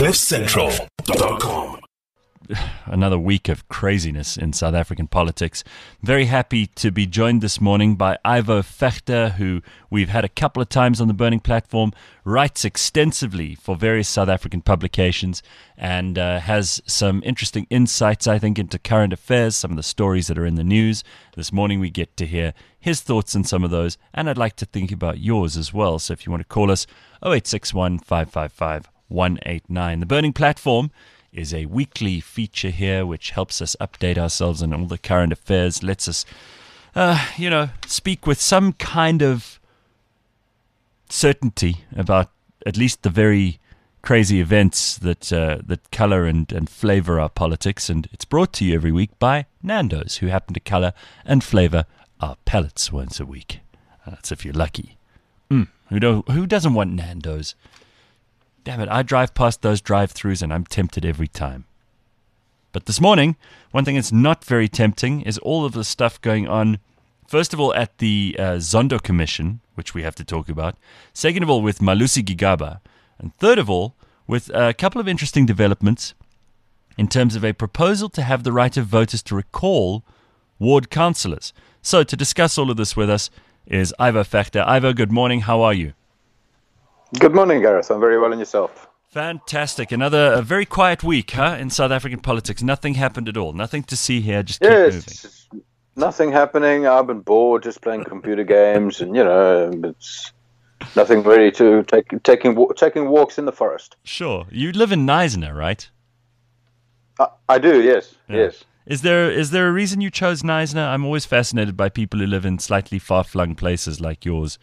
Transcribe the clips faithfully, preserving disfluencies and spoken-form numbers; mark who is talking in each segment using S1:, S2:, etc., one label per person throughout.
S1: cliff central dot com.
S2: Another week of craziness in South African politics. Very happy to be joined this morning by Ivo Vegter, who we've had a couple of times on the Burning Platform, writes extensively for various South African publications, and uh, has some interesting insights, I think, into current affairs, some of the stories that are in the news. This morning we get to hear his thoughts on some of those, and I'd like to think about yours as well. So if you want to call us, oh eight six one, five five five, one eight nine. The Burning Platform is a weekly feature here which helps us update ourselves on all the current affairs, lets us, uh, you know, speak with some kind of certainty about at least the very crazy events that uh, that color and, and flavor our politics. And it's brought to you every week by Nando's, who happen to color and flavor our palates once a week. That's if you're lucky. Mm, who, do, who doesn't want Nando's? Damn it, I drive past those drive-thrus and I'm tempted every time. But this morning, one thing that's not very tempting is all of the stuff going on, first of all, at the uh, Zondo Commission, which we have to talk about. Second of all, with Malusi Gigaba. And third of all, with a couple of interesting developments in terms of a proposal to have the right of voters to recall ward councillors. So to discuss all of this with us is Ivo Vegter. Ivo, good morning. How are you?
S3: Good morning, Gareth. I'm very well, and yourself?
S2: Fantastic. Another a very quiet week, huh, in South African politics. Nothing happened at all. Nothing to see here. Just keep
S3: yes,
S2: moving.
S3: Nothing happening. I've been bored just playing computer games, and, you know, it's nothing really to take, taking taking walks in the forest.
S2: Sure. You live in Knysna, right?
S3: I, I do, yes,
S2: yeah.
S3: yes.
S2: Is there is there a reason you chose Knysna? I'm always fascinated by people who live in slightly far-flung places like yours.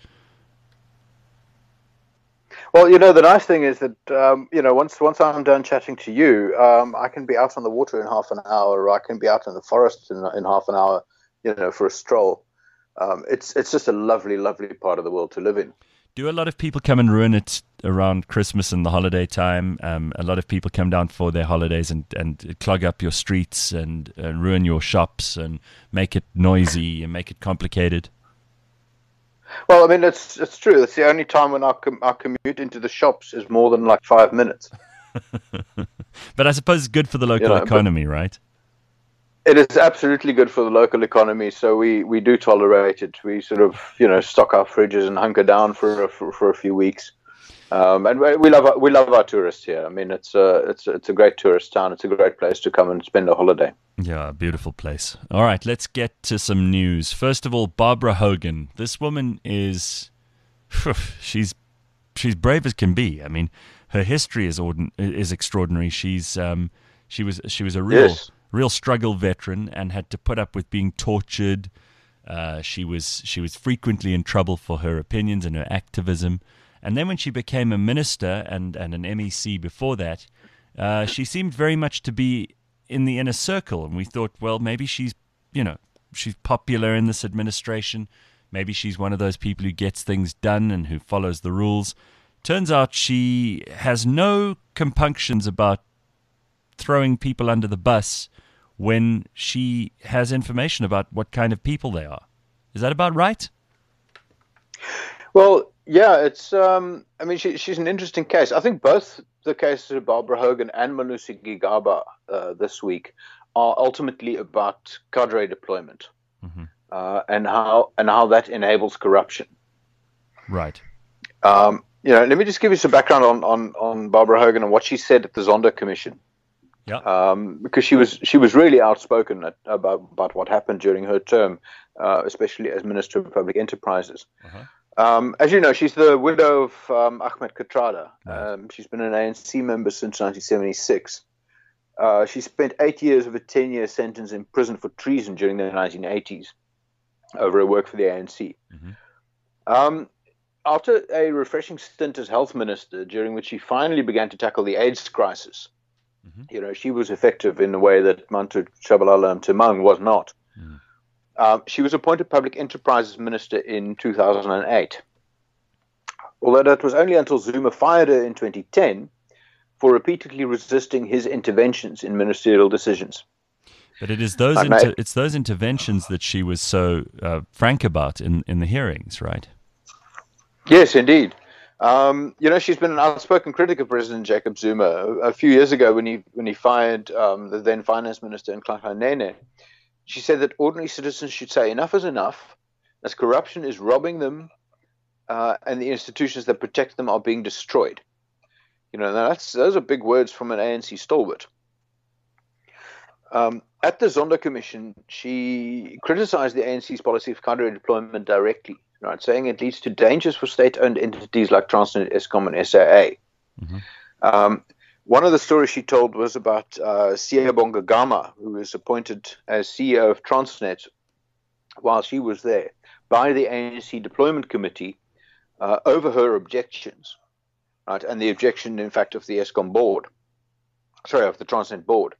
S3: Well, you know, the nice thing is that, um, you know, once once I'm done chatting to you, um, I can be out on the water in half an hour, or I can be out in the forest in, in half an hour, you know, for a stroll. Um, it's it's just a lovely, lovely part of the world to live in.
S2: Do a lot of people come and ruin it around Christmas and the holiday time? Um, a lot of people come down for their holidays and, and clog up your streets and, and ruin your shops and make it noisy and make it complicated.
S3: Well, I mean, it's it's true. It's the only time when our, com- our commute into the shops is more than like five minutes.
S2: But I suppose it's good for the local you know, economy, right?
S3: It is absolutely good for the local economy. So we, we do tolerate it. We sort of, you know, stock our fridges and hunker down for for, for a few weeks. Um, and we love our, we love our tourists here. I mean, it's a it's a, it's a great tourist town. It's a great place to come and spend a holiday.
S2: Yeah, beautiful place. All right, let's get to some news. First of all, Barbara Hogan. This woman is, she's she's brave as can be. I mean, her history is ordin- is extraordinary. She's um she was she was a real
S3: yes.
S2: real struggle veteran and had to put up with being tortured. Uh, she was she was frequently in trouble for her opinions and her activism. And then when she became a minister and, and an M E C before that, uh, she seemed very much to be in the inner circle. And we thought, well, maybe she's, you know, she's popular in this administration. Maybe she's one of those people who gets things done and who follows the rules. Turns out she has no compunctions about throwing people under the bus when she has information about what kind of people they are. Is that about right?
S3: Well, yeah, it's. Um, I mean, she, she's an interesting case. I think both the cases of Barbara Hogan and Malusi Gigaba uh, this week are ultimately about cadre deployment mm-hmm. uh, and how and how that enables corruption.
S2: Right.
S3: Um, you know, let me just give you some background on, on, on Barbara Hogan and what she said at the Zondo Commission.
S2: Yeah.
S3: Um, because she was she was really outspoken at, about about what happened during her term, uh, especially as Minister of Public Enterprises. Uh-huh. Um, as you know, she's the widow of um, Ahmed Kathrada.
S2: Right.
S3: Um, she's been an A N C member since nineteen seventy-six. Uh, she spent eight years of a ten-year sentence in prison for treason during the nineteen eighties over her work for the A N C. Mm-hmm. Um, after a refreshing stint as health minister, during which she finally began to tackle the AIDS crisis, mm-hmm. you know, she was effective in a way that Manto Tshabalala Mthimang was not. Mm. Um, she was appointed Public Enterprises Minister in two thousand eight. Although that was only until Zuma fired her in twenty ten for repeatedly resisting his interventions in ministerial decisions.
S2: But it is those inter- it's those interventions that she was so uh, frank about in, in the hearings, right?
S3: Yes, indeed. Um, you know, she's been an outspoken critic of President Jacob Zuma. A few years ago, when he when he fired um, the then finance minister Nhlanhla Nene, she said that ordinary citizens should say enough is enough, as corruption is robbing them, uh, and the institutions that protect them are being destroyed. You know, that's those are big words from an A N C stalwart. Um, at the Zondo Commission, she criticized the A N C's policy of counter-deployment directly, right, saying it leads to dangers for state-owned entities like Transnet, Eskom, and S A A. Mm-hmm. Um, one of the stories she told was about uh, Siyabonga Gama, who was appointed as C E O of Transnet while she was there by the A N C Deployment Committee uh, over her objections, right, and the objection, in fact, of the Eskom board, sorry, of the Transnet board.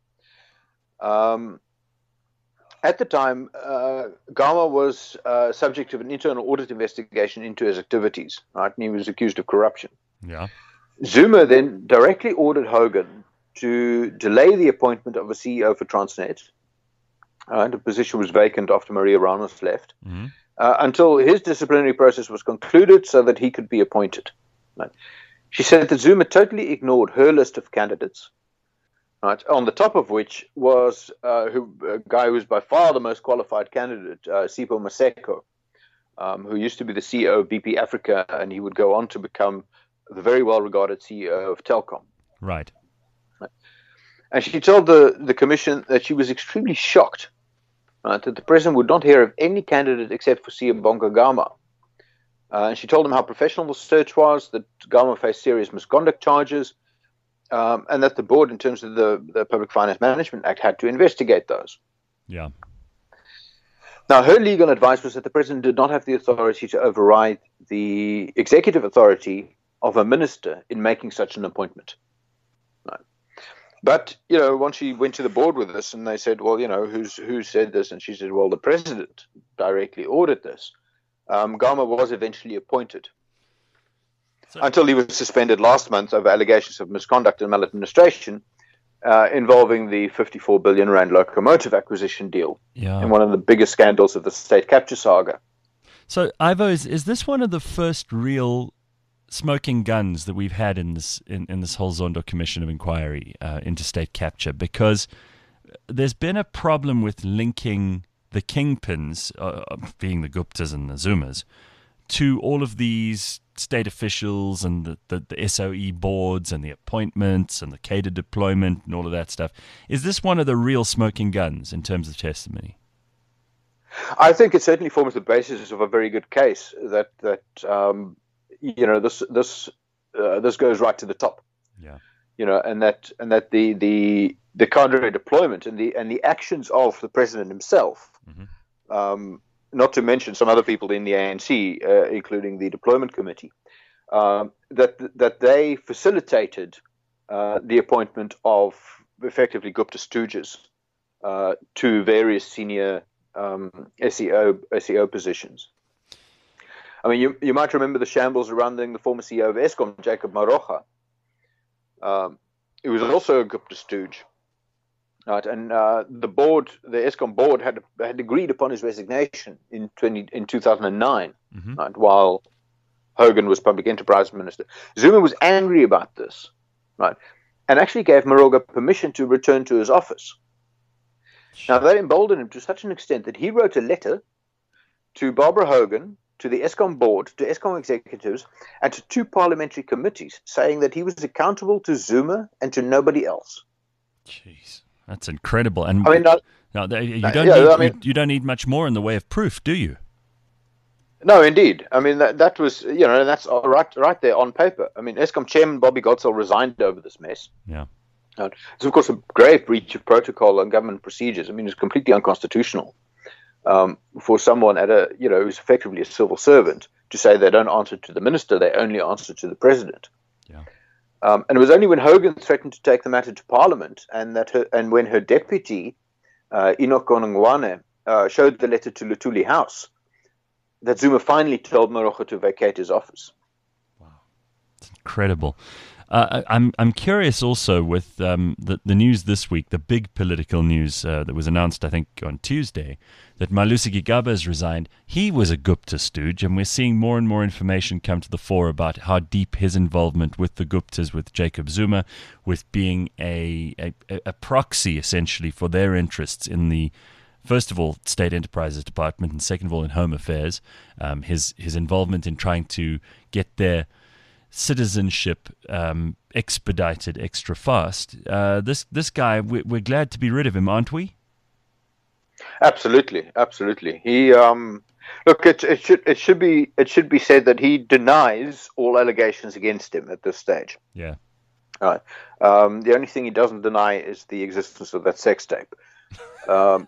S3: Um, at the time, uh, Gama was uh, subject to an internal audit investigation into his activities, right, and he was accused of corruption.
S2: Yeah.
S3: Zuma then directly ordered Hogan to delay the appointment of a C E O for Transnet, uh, the position was vacant after Maria Ramos left, mm-hmm. uh, until his disciplinary process was concluded so that he could be appointed. Right. She said that Zuma totally ignored her list of candidates, right, on the top of which was uh, who, a guy who was by far the most qualified candidate, uh, Sipho Maseko, um, who used to be the C E O of B P Africa, and he would go on to become the very well-regarded C E O of Telkom.
S2: Right.
S3: right. And she told the, the commission that she was extremely shocked, right, that the president would not hear of any candidate except for Siyabonga Gama. Uh, and she told him how professional the search was, that Gama faced serious misconduct charges, Um, and that the board, in terms of the, the Public Finance Management Act, had to investigate those.
S2: Yeah.
S3: Now, her legal advice was that the president did not have the authority to override the executive authority of a minister in making such an appointment. Right. But, you know, once she went to the board with this and they said, well, you know, who's who said this? And she said, well, the president directly ordered this. Um, Gama was eventually appointed. So, until he was suspended last month over allegations of misconduct and maladministration uh, involving the fifty-four billion rand locomotive acquisition deal,
S2: yeah.
S3: in one of the biggest scandals of the state capture saga.
S2: So, Ivo, is, is this one of the first real smoking guns that we've had in this in, in this whole Zondo Commission of Inquiry uh, into state capture? Because there's been a problem with linking the kingpins, uh, being the Guptas and the Zumas, to all of these state officials and the, the, the S O E boards and the appointments and the cater deployment and all of that stuff. Is this one of the real smoking guns in terms of testimony?
S3: I think it certainly forms the basis of a very good case that that um, you know this this uh, this goes right to the top.
S2: Yeah.
S3: You know, and that and that the the the cadre deployment and the and the actions of the president himself. Mm-hmm. Um, not to mention some other people in the A N C, uh, including the deployment committee, um, that that they facilitated uh, the appointment of effectively Gupta stooges uh, to various senior um, S E O S E O positions. I mean, you you might remember the shambles surrounding the former C E O of Eskom, Jacob Marocha. Um, it was also a Gupta stooge. Right, and uh, the board, the Eskom board, had had agreed upon his resignation in twenty in two thousand nine, mm-hmm. right, while Hogan was Public Enterprise Minister. Zuma was angry about this, right, and actually gave Maroga permission to return to his office. Now that emboldened him to such an extent that he wrote a letter to Barbara Hogan, to the Eskom board, to Eskom executives, and to two parliamentary committees, saying that he was accountable to Zuma and to nobody else.
S2: Jeez. That's incredible, and
S3: I mean, uh,
S2: no, you don't
S3: yeah,
S2: need
S3: I mean,
S2: you, you don't need much more in the way of proof, do you?
S3: No, indeed. I mean, that that was you know that's right right there on paper. I mean, Eskom chairman Bobby Godsell resigned over this mess.
S2: Yeah,
S3: uh, it's of course a grave breach of protocol and government procedures. I mean, it's completely unconstitutional um, for someone at a you know who's effectively a civil servant to say they don't answer to the minister, they only answer to the president.
S2: Yeah.
S3: Um, and it was only when Hogan threatened to take the matter to Parliament, and that her, and when her deputy, uh, Enoch Konongwane, uh, showed the letter to Luthuli House, that Zuma finally told Maroga to vacate his office.
S2: Wow, it's incredible. Uh, I'm I'm curious also with um, the the news this week, the big political news uh, that was announced, I think, on Tuesday, that Malusi Gigaba has resigned. He was a Gupta stooge, and we're seeing more and more information come to the fore about how deep his involvement with the Guptas, with Jacob Zuma, with being a a, a proxy essentially for their interests in the, first of all, State Enterprises Department, and second of all, in Home Affairs. Um, his his involvement in trying to get their citizenship um, expedited extra fast. Uh, this this guy, we, we're glad to be rid of him, aren't we?
S3: Absolutely, absolutely. He um, look. It, it should it should be it should be said that he denies all allegations against him at this stage.
S2: Yeah.
S3: All right. Um, the only thing he doesn't deny is the existence of that sex tape. Um,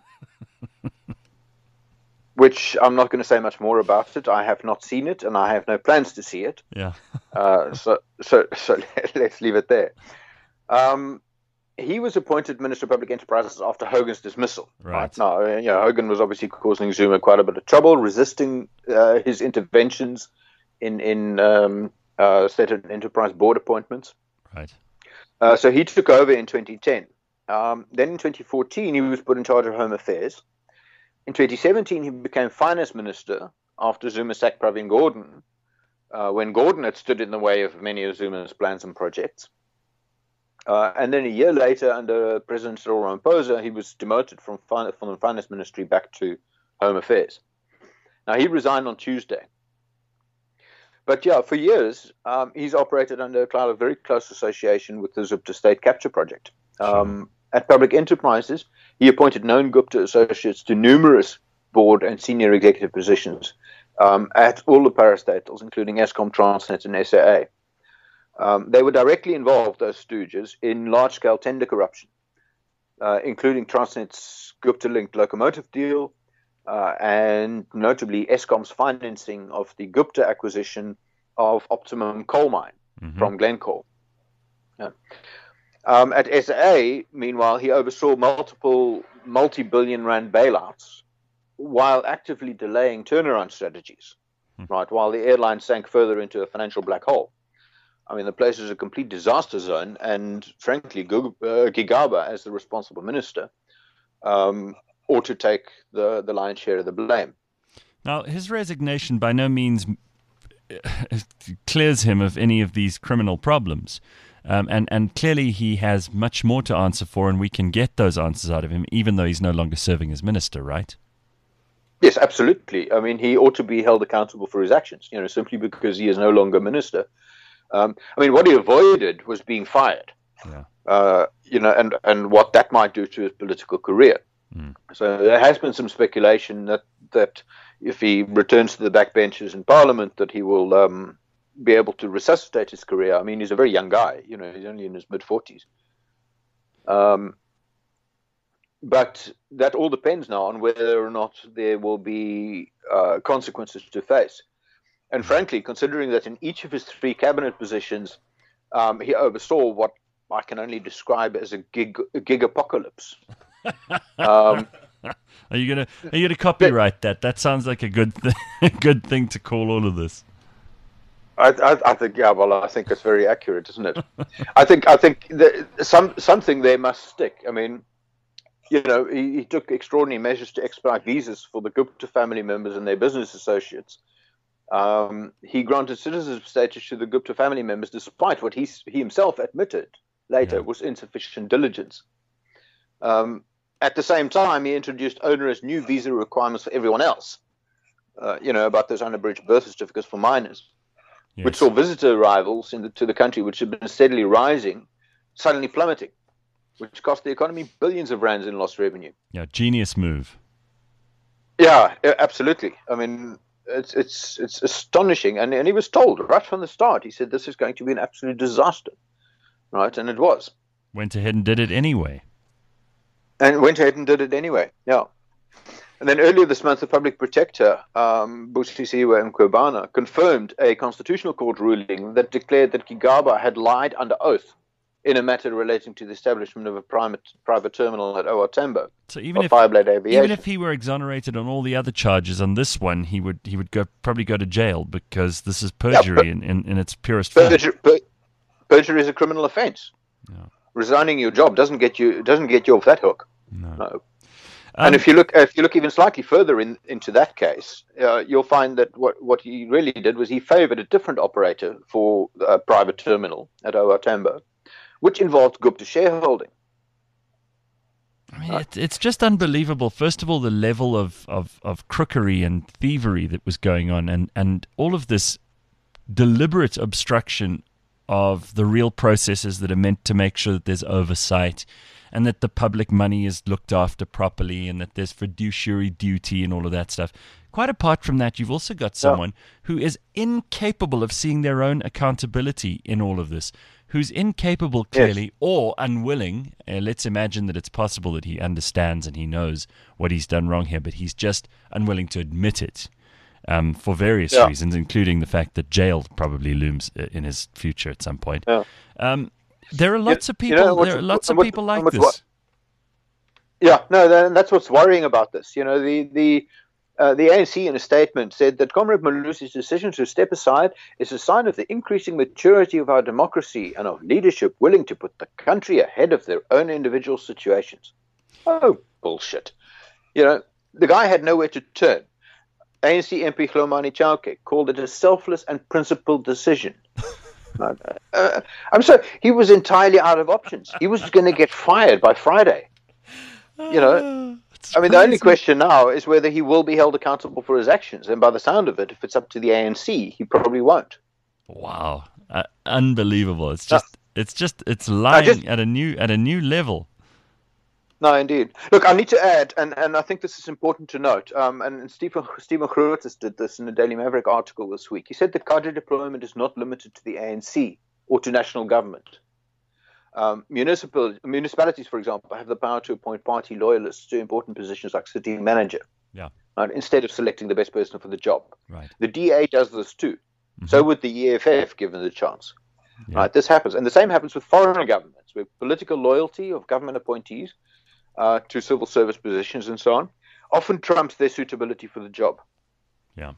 S3: which I'm not going to say much more about it. I have not seen it, and I have no plans to see it.
S2: Yeah.
S3: uh, so, so, so let's leave it there. Um, he was appointed Minister of Public Enterprises after Hogan's dismissal.
S2: Right.
S3: right? Now, you know, Hogan was obviously causing Zuma quite a bit of trouble, resisting uh, his interventions in in um, uh, State and Enterprise board appointments.
S2: Right.
S3: Uh, so he took over in twenty ten. Um, then in twenty fourteen, he was put in charge of Home Affairs. In twenty seventeen, he became finance minister after Zuma sacked Pravin Gordhan, uh, when Gordhan had stood in the way of many of Zuma's plans and projects. Uh, and then a year later, under President Cyril Ramaphosa, he was demoted from, fin- from the finance ministry back to Home Affairs. Now, he resigned on Tuesday. But yeah, for years, um, he's operated under a cloud of very close association with the Zupta State Capture Project. Um, At Public Enterprises, he appointed known Gupta associates to numerous board and senior executive positions um, at all the parastatals, including Eskom, Transnet, and S A A. Um, they were directly involved, those stooges, in large-scale tender corruption, uh, including Transnet's Gupta-linked locomotive deal, uh, and notably Eskom's financing of the Gupta acquisition of Optimum coal mine mm-hmm. from Glencore. Yeah. Um, at S A A, meanwhile, he oversaw multiple multi-billion rand bailouts while actively delaying turnaround strategies, hmm. right, while the airline sank further into a financial black hole. I mean, the place is a complete disaster zone, and frankly, Gigaba, as the responsible minister, um, ought to take the, the lion's share of the blame.
S2: Now, his resignation by no means clears him of any of these criminal problems. Um, and, and clearly he has much more to answer for, and we can get those answers out of him, even though he's no longer serving as minister, right?
S3: Yes, absolutely. I mean, he ought to be held accountable for his actions, you know, simply because he is no longer minister. Um, I mean, what he avoided was being fired,
S2: yeah.
S3: uh, you know, and, and what that might do to his political career. Mm. So there has been some speculation that, that if he returns to the backbenches in Parliament, that he will um, be able to resuscitate his career. I mean, he's a very young guy, you know, he's only in his mid-forties. Um, but that all depends now on whether or not there will be uh, consequences to face. And frankly, considering that in each of his three cabinet positions, um, he oversaw what I can only describe as a gig, a gig apocalypse. um,
S2: are you gonna are you gonna copyright that? That sounds like a good th- good thing to call all of this.
S3: I, I, I think, yeah, well, I think it's very accurate, isn't it? I think, I think that some something there must stick. I mean, you know, he, he took extraordinary measures to expedite visas for the Gupta family members and their business associates. Um, he granted citizenship status to the Gupta family members, despite what he he himself admitted later yeah. was insufficient diligence. Um, at the same time, he introduced onerous new visa requirements for everyone else. Uh, you know, about those unabridged birth certificates for minors. Yes. Which saw visitor arrivals in the, to the country, which had been steadily rising, suddenly plummeting, which cost the economy billions of rands in lost revenue.
S2: Yeah, genius move.
S3: Yeah, absolutely. I mean, it's it's it's astonishing. And, and he was told right from the start, he said, this is going to be an absolute disaster. Right? And it was.
S2: Went ahead and did it anyway.
S3: And went ahead and did it anyway, yeah. And then earlier this month, the public protector, um, Busisiwe Mkhwebane, confirmed a constitutional court ruling that declared that Gigaba had lied under oath in a matter relating to the establishment of a private private terminal at O R Tambo.
S2: So even if
S3: Fireblade Aviation.
S2: even if he were exonerated on all the other charges, on this one he would he would go probably go to jail because this is perjury yeah, per, in, in, in its purest form.
S3: Perjury, per, perjury is a criminal offence.
S2: Yeah.
S3: Resigning your job doesn't get you doesn't get you off that hook.
S2: No.
S3: No.
S2: Um,
S3: And if you look, if you look even slightly further in, into that case, uh, you'll find that what, what he really did was he favoured a different operator for a private terminal at O R Tambo, which involved Gupta shareholding.
S2: I mean, it, it's just unbelievable. First of all, the level of, of, of crookery and thievery that was going on, and, and all of this deliberate obstruction of the real processes that are meant to make sure that there's oversight and that the public money is looked after properly and that there's fiduciary duty and all of that stuff. Quite apart from that, you've also got someone yeah. who is incapable of seeing their own accountability in all of this, who's incapable, clearly, yes. or unwilling. Uh, let's imagine that it's possible that he understands and he knows what he's done wrong here, but he's just unwilling to admit it um, for various yeah. reasons, including the fact that jail probably looms in his future at some point. Yeah. Um, there are lots
S3: you,
S2: of people.
S3: You know,
S2: there are lots of
S3: what,
S2: people like
S3: what,
S2: this.
S3: What, yeah, no, that, that's what's worrying about this. You know, the the. Uh, the A N C in a statement said that Comrade Malusi's decision to step aside is a sign of the increasing maturity of our democracy and of leadership willing to put the country ahead of their own individual situations. Oh, bullshit. You know, the guy had nowhere to turn. A N C M P Hlomani Chauke called it a selfless and principled decision. uh, I'm sorry, he was entirely out of options. He was going to get fired by Friday. You know, I mean, the only question now is whether he will be held accountable for his actions. And by the sound of it, if it's up to the A N C, he probably won't.
S2: Wow, uh, unbelievable! It's just, no. it's just, it's lying just, at a new, at a new level.
S3: No, indeed. Look, I need to add, and, and I think this is important to note. Um, and Stephen Stephen Grootes did this in the Daily Maverick article this week. He said that cadre deployment is not limited to the A N C or to national government. Um, municipal municipalities, for example, have the power to appoint party loyalists to important positions like city manager,
S2: yeah.
S3: right, instead of selecting the best person for the job.
S2: Right.
S3: The D A does this too. Mm-hmm. So would the E F F, given the chance. Yeah. Right. This happens, and the same happens with foreign governments, where political loyalty of government appointees uh, to civil service positions and so on often trumps their suitability for the job.
S2: Yeah.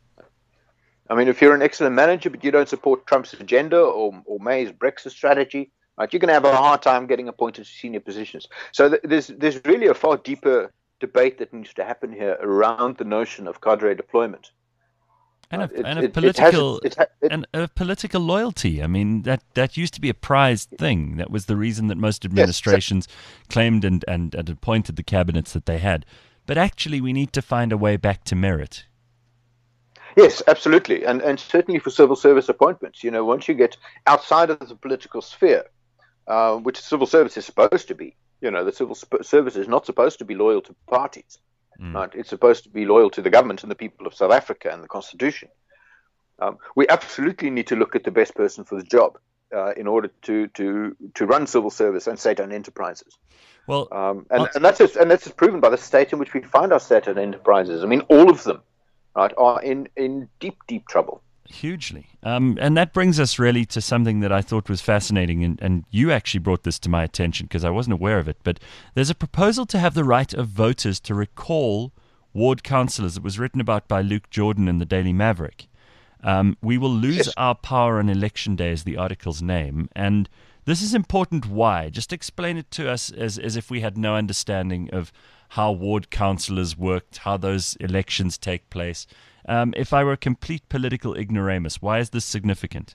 S3: I mean, if you're an excellent manager, but you don't support Trump's agenda or, or May's Brexit strategy, right, you're going to have a hard time getting appointed to senior positions. So th- there's there's really a far deeper debate that needs to happen here around the notion of cadre deployment.
S2: And
S3: right?
S2: of,
S3: it,
S2: and of
S3: it,
S2: political
S3: it has, it, it,
S2: and of political loyalty. I mean, that, that used to be a prized thing. That was the reason that most administrations yes. claimed and, and, and appointed the cabinets that they had. But actually, we need to find a way back to merit.
S3: Yes, absolutely. And and certainly for civil service appointments, you know, once you get outside of the political sphere, uh, which civil service is supposed to be, you know, the civil sp- service is not supposed to be loyal to parties, mm. right? It's supposed to be loyal to the government and the people of South Africa and the Constitution. Um, we absolutely need to look at the best person for the job uh, in order to, to, to run civil service and state-owned enterprises.
S2: Well,
S3: um, and, and that's just, and that's just proven by the state in which we find our state-owned enterprises. I mean, all of them. Right, are in, in deep, deep trouble.
S2: Hugely. Um, and that brings us really to something that I thought was fascinating, and, and you actually brought this to my attention because I wasn't aware of it, but there's a proposal to have the right of voters to recall ward councillors. It was written about by Luke Jordan in the Daily Maverick. Um, we will lose yes. our power on election day is the article's name, and this is important. Why? Just explain it to us as, as if we had no understanding of how ward councillors worked, how those elections take place. Um, if I were a complete political ignoramus, why is this significant?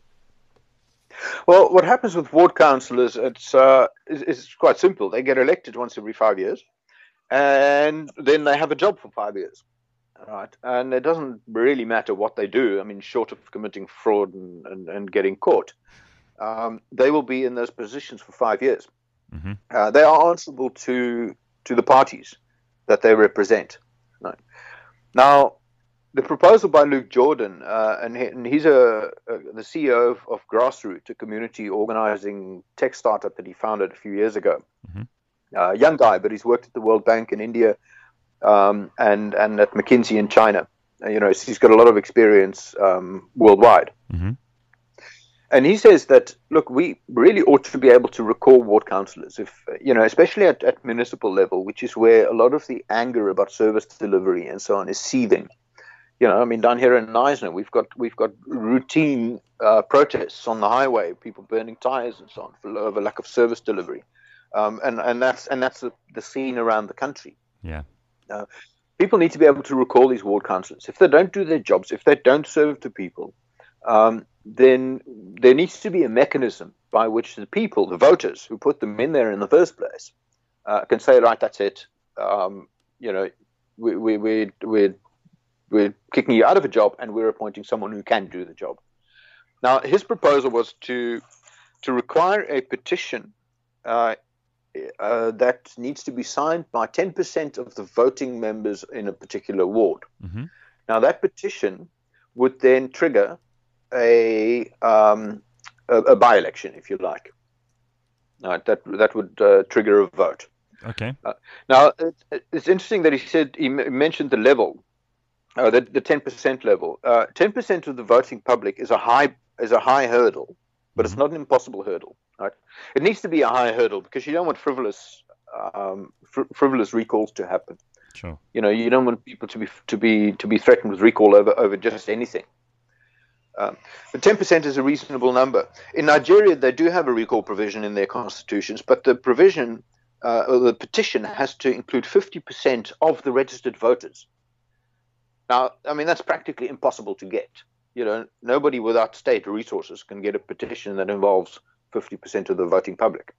S3: Well, what happens with ward councillors, it's, uh, is, is quite simple. They get elected once every five years, and then they have a job for five years. Right, and it doesn't really matter what they do. I mean, short of committing fraud and, and, and getting caught, um, they will be in those positions for five years. Mm-hmm. Uh, they are answerable to to the parties that they represent. Right. Now, the proposal by Luke Jordan, uh, and, he, and he's a, a the C E O of, of Grassroot, a community organizing tech startup that he founded a few years ago. Mm-hmm. Uh, young guy, but he's worked at the World Bank in India um, and and at McKinsey in China. Uh, you know, so he's got a lot of experience um, worldwide. Mm-hmm. And he says that, look, we really ought to be able to recall ward councillors, if you know, especially at, at municipal level, which is where a lot of the anger about service delivery and so on is seething. You know, I mean, down here in Knysna, we've got we've got routine uh, protests on the highway, people burning tires and so on for over lack of service delivery, um, and and that's and that's the, the scene around the country.
S2: Yeah.
S3: Uh, people need to be able to recall these ward councillors. If they don't do their jobs, if they don't serve the people, um, then there needs to be a mechanism by which the people, the voters who put them in there in the first place, uh, can say, right, that's it. Um, you know, we we we we we're kicking you out of a job and we're appointing someone who can do the job. Now, his proposal was to to require a petition uh, uh, that needs to be signed by ten percent of the voting members in a particular ward.
S2: Mm-hmm.
S3: Now, that petition would then trigger a um, a, a by-election, if you like. Right, that that would uh, trigger a vote.
S2: Okay.
S3: Uh, now, it, it's interesting that he said he m- mentioned the level. Uh, the, the ten percent level. Uh, ten percent of the voting public is a high is a high hurdle, but mm-hmm. it's not an impossible hurdle. Right? It needs to be a high hurdle because you don't want frivolous um, fr- frivolous recalls to happen.
S2: Sure.
S3: You know, you don't want people to be to be to be threatened with recall over over just anything. Um, but ten percent is a reasonable number. In Nigeria, they do have a recall provision in their constitutions, but the provision uh, or the petition has to include fifty percent of the registered voters. Now, I mean, that's practically impossible to get. You know, nobody without state resources can get a petition that involves fifty percent of the voting public.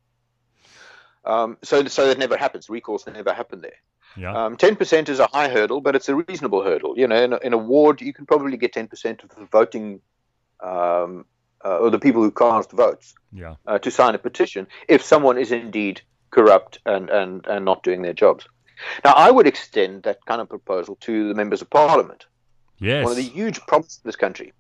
S3: Um, so, so that never happens. Recalls never happen there.
S2: Yeah.
S3: Um, ten percent is a high hurdle, but it's a reasonable hurdle. You know, in a, in a ward, you can probably get ten percent of the voting, um, uh, or the people who cast votes,
S2: yeah.
S3: uh, to sign a petition if someone is indeed corrupt and, and, and not doing their jobs. Now, I would extend that kind of proposal to the members of parliament.
S2: Yes.
S3: One of the huge problems in this country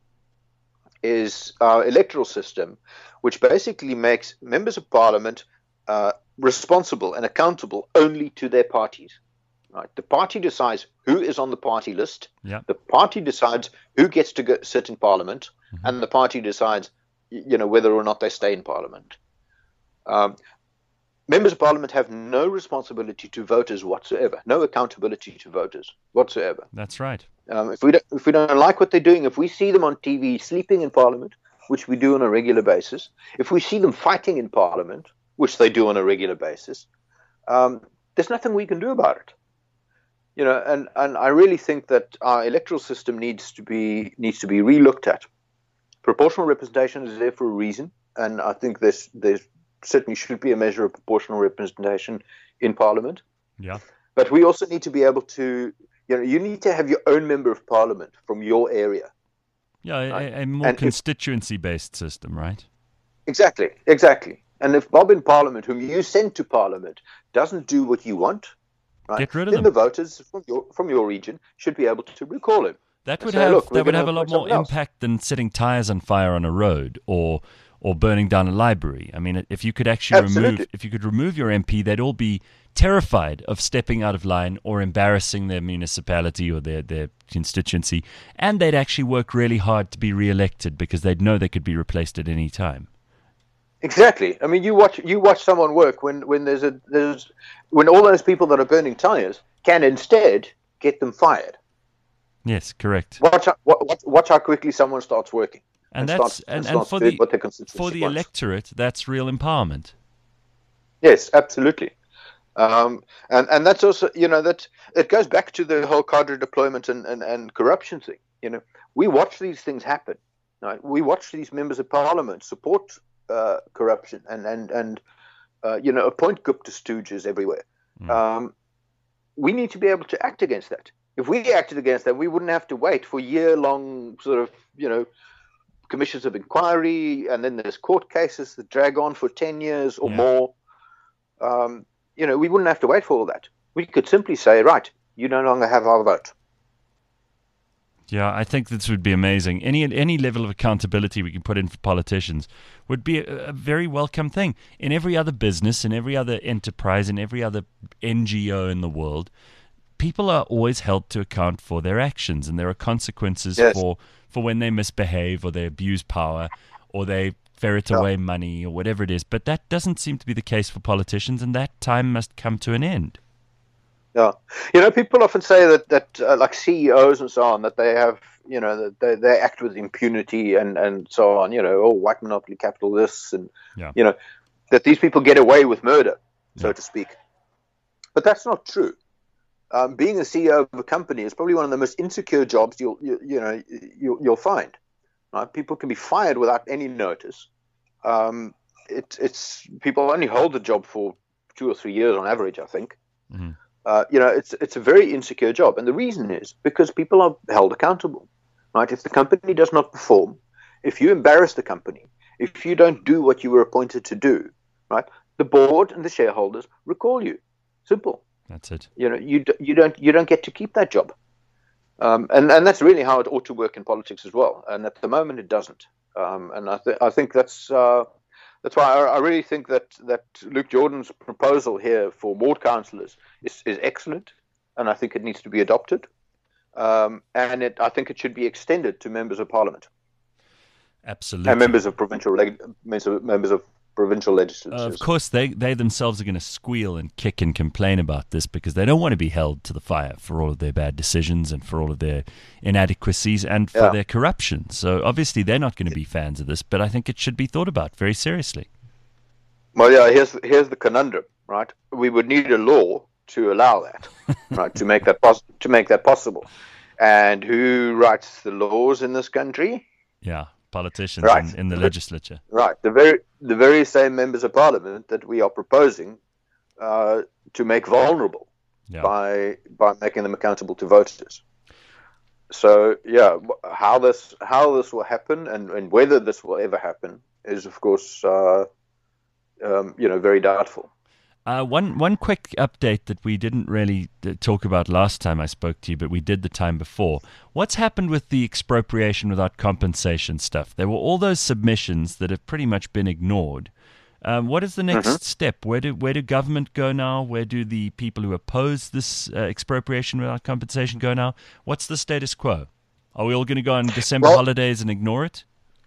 S3: is our electoral system, which basically makes members of parliament uh, responsible and accountable only to their parties. Right? The party decides who is on the party list.
S2: Yeah.
S3: The party decides who gets to go, sit in parliament, mm-hmm. and the party decides, you know, whether or not they stay in parliament. Um, Members of Parliament have no responsibility to voters whatsoever, no accountability to voters whatsoever.
S2: That's right.
S3: Um, if we don't, if we don't like what they're doing, if we see them on T V sleeping in Parliament, which we do on a regular basis, if we see them fighting in Parliament, which they do on a regular basis, um, there's nothing we can do about it. You know, and, and I really think that our electoral system needs to be needs to be relooked at. Proportional representation is there for a reason, and I think there's there's certainly should be a measure of proportional representation in Parliament.
S2: Yeah.
S3: But we also need to be able to, you know, you need to have your own member of Parliament from your area.
S2: Yeah, a,
S3: right?
S2: a more
S3: and
S2: constituency-based system, right?
S3: Exactly, exactly. And if Bob in Parliament, whom you send to Parliament, doesn't do what you want, right,
S2: get rid of
S3: then
S2: them.
S3: the voters from your from your region should be able to recall him.
S2: That would
S3: say,
S2: have
S3: "Look, we're
S2: that would
S3: gonna
S2: have a lot
S3: appoint
S2: more
S3: someone else."
S2: impact than setting tires on fire on a road or or burning down a library. I mean, if you could actually
S3: Absolutely.
S2: remove if you could remove your M P, they'd all be terrified of stepping out of line or embarrassing their municipality or their, their constituency, and they'd actually work really hard to be re-elected because they'd know they could be replaced at any time.
S3: Exactly. I mean, you watch you watch someone work when, when there's a there's when all those people that are burning tires can instead get them fired.
S2: Yes, correct.
S3: Watch how, watch, watch how quickly someone starts working.
S2: And,
S3: and
S2: that's
S3: starts,
S2: and,
S3: and,
S2: and
S3: starts
S2: for
S3: doing
S2: the
S3: what their constituency
S2: for the
S3: wants.
S2: electorate, that's real empowerment.
S3: Yes, absolutely. Um, and and that's also, you know, that it goes back to the whole cadre deployment and, and, and corruption thing. You know, we watch these things happen. Right? We watch these members of parliament support uh, corruption and and and uh, you know, appoint Gupta stooges everywhere. Mm. Um, we need to be able to act against that. If we acted against that, we wouldn't have to wait for year-long sort of, you know, commissions of inquiry, and then there's court cases that drag on for ten years or
S2: yeah.
S3: more. Um, you know, we wouldn't have to wait for all that. We could simply say, right, you no longer have our vote.
S2: Yeah, I think this would be amazing. Any any level of accountability we can put in for politicians would be a, a very welcome thing. In every other business, in every other enterprise, in every other N G O in the world, people are always held to account for their actions, and there are consequences
S3: yes.
S2: for, for when they misbehave or they abuse power or they ferret
S3: yeah.
S2: away money or whatever it is. But that doesn't seem to be the case for politicians, and that time must come to an end.
S3: Yeah, you know, people often say that that uh, like C E Os and so on, that they have, you know, that they, they act with impunity and and so on. You know, oh, white monopoly capital, this, and
S2: Yeah.
S3: you know, that these people get away with murder, so
S2: Yeah.
S3: to speak. But that's not true. Um, being a C E O of a company is probably one of the most insecure jobs you'll you, you know you, you'll find. Right? People can be fired without any notice. Um, it, it's people only hold the job for two or three years on average, I think.
S2: Mm-hmm.
S3: Uh, you know, it's it's a very insecure job, and the reason is because people are held accountable. Right? If the company does not perform, if you embarrass the company, if you don't do what you were appointed to do, right, the board and the shareholders recall you. Simple.
S2: That's it.
S3: You know, you you don't you don't get to keep that job, um, and and that's really how it ought to work in politics as well. And at the moment, it doesn't. Um, and I, th- I think that's uh, that's why I, I really think that that Luke Jordan's proposal here for ward councillors is, is excellent, and I think it needs to be adopted. Um, and it, I think it should be extended to members of parliament.
S2: Absolutely.
S3: And members of provincial leg- members of provincial legislatures.
S2: Uh, of course, they, they themselves are going to squeal and kick and complain about this because they don't want to be held to the fire for all of their bad decisions and for all of their inadequacies and for
S3: Yeah.
S2: their corruption. So obviously they're not going to be fans of this, but I think it should be thought about very seriously.
S3: Well, yeah, here's here's the conundrum, right? We would need a law to allow that, right? To make that pos- to make that possible. And who writes the laws in this country?
S2: Yeah, politicians
S3: Right.
S2: in, in the legislature.
S3: Right, the very the very same members of parliament that we are proposing uh, to make vulnerable
S2: Yeah.
S3: by by making them accountable to voters. So yeah, wh- how this how this will happen and, and whether this will ever happen is of course uh, um, you know very doubtful.
S2: Uh, one one quick update that we didn't really uh, talk about last time I spoke to you, but we did the time before. What's happened with the expropriation without compensation stuff? There were all those submissions that have pretty much been ignored. Um, what is the next
S3: Mhm.
S2: step? Where do where do government go now? Where do the people who oppose this uh, expropriation without compensation go now? What's the status quo? Are we all going to go on December
S3: Well-
S2: holidays and ignore it?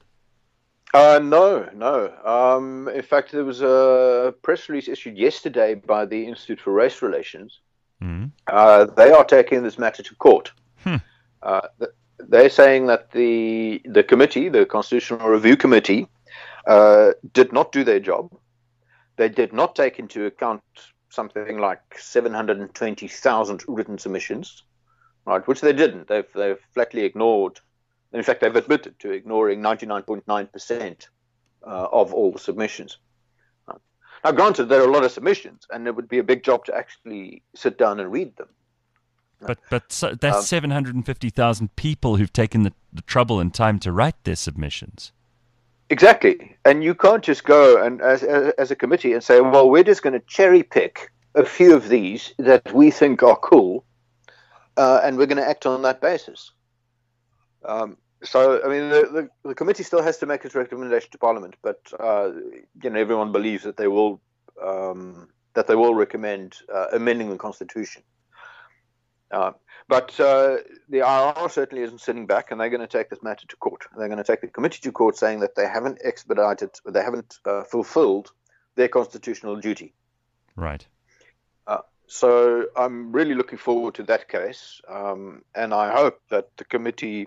S3: Uh, no, no. Um, in fact, there was a press release issued yesterday by the Institute for Race Relations.
S2: Mm.
S3: Uh, they are taking this matter to court.
S2: Hmm.
S3: Uh, th- they're saying that the the committee, the Constitutional Review Committee, uh, did not do their job. They did not take into account something like seven hundred twenty thousand written submissions, right? Which they didn't. They've they've flatly ignored. In fact, they've admitted to ignoring ninety-nine point nine percent uh, of all the submissions. Right. Now, granted, there are a lot of submissions, and it would be a big job to actually sit down and read them.
S2: But but so that's
S3: Um,
S2: seven hundred fifty thousand people who've taken the, the trouble and time to write their submissions.
S3: Exactly, and you can't just go and as as, as a committee and say, well, we're just going to cherry pick a few of these that we think are cool, uh, and we're going to act on that basis. Um, so, I mean, the, the, the committee still has to make its recommendation to Parliament, but uh, you know, everyone believes that they will um, that they will recommend uh, amending the Constitution. Uh, but uh, the I R certainly isn't sitting back, and they're going to take this matter to court. They're going to take the committee to court, saying that they haven't expedited, they haven't uh, fulfilled their constitutional duty.
S2: Right.
S3: Uh, so I'm really looking forward to that case, um, and I hope that the committee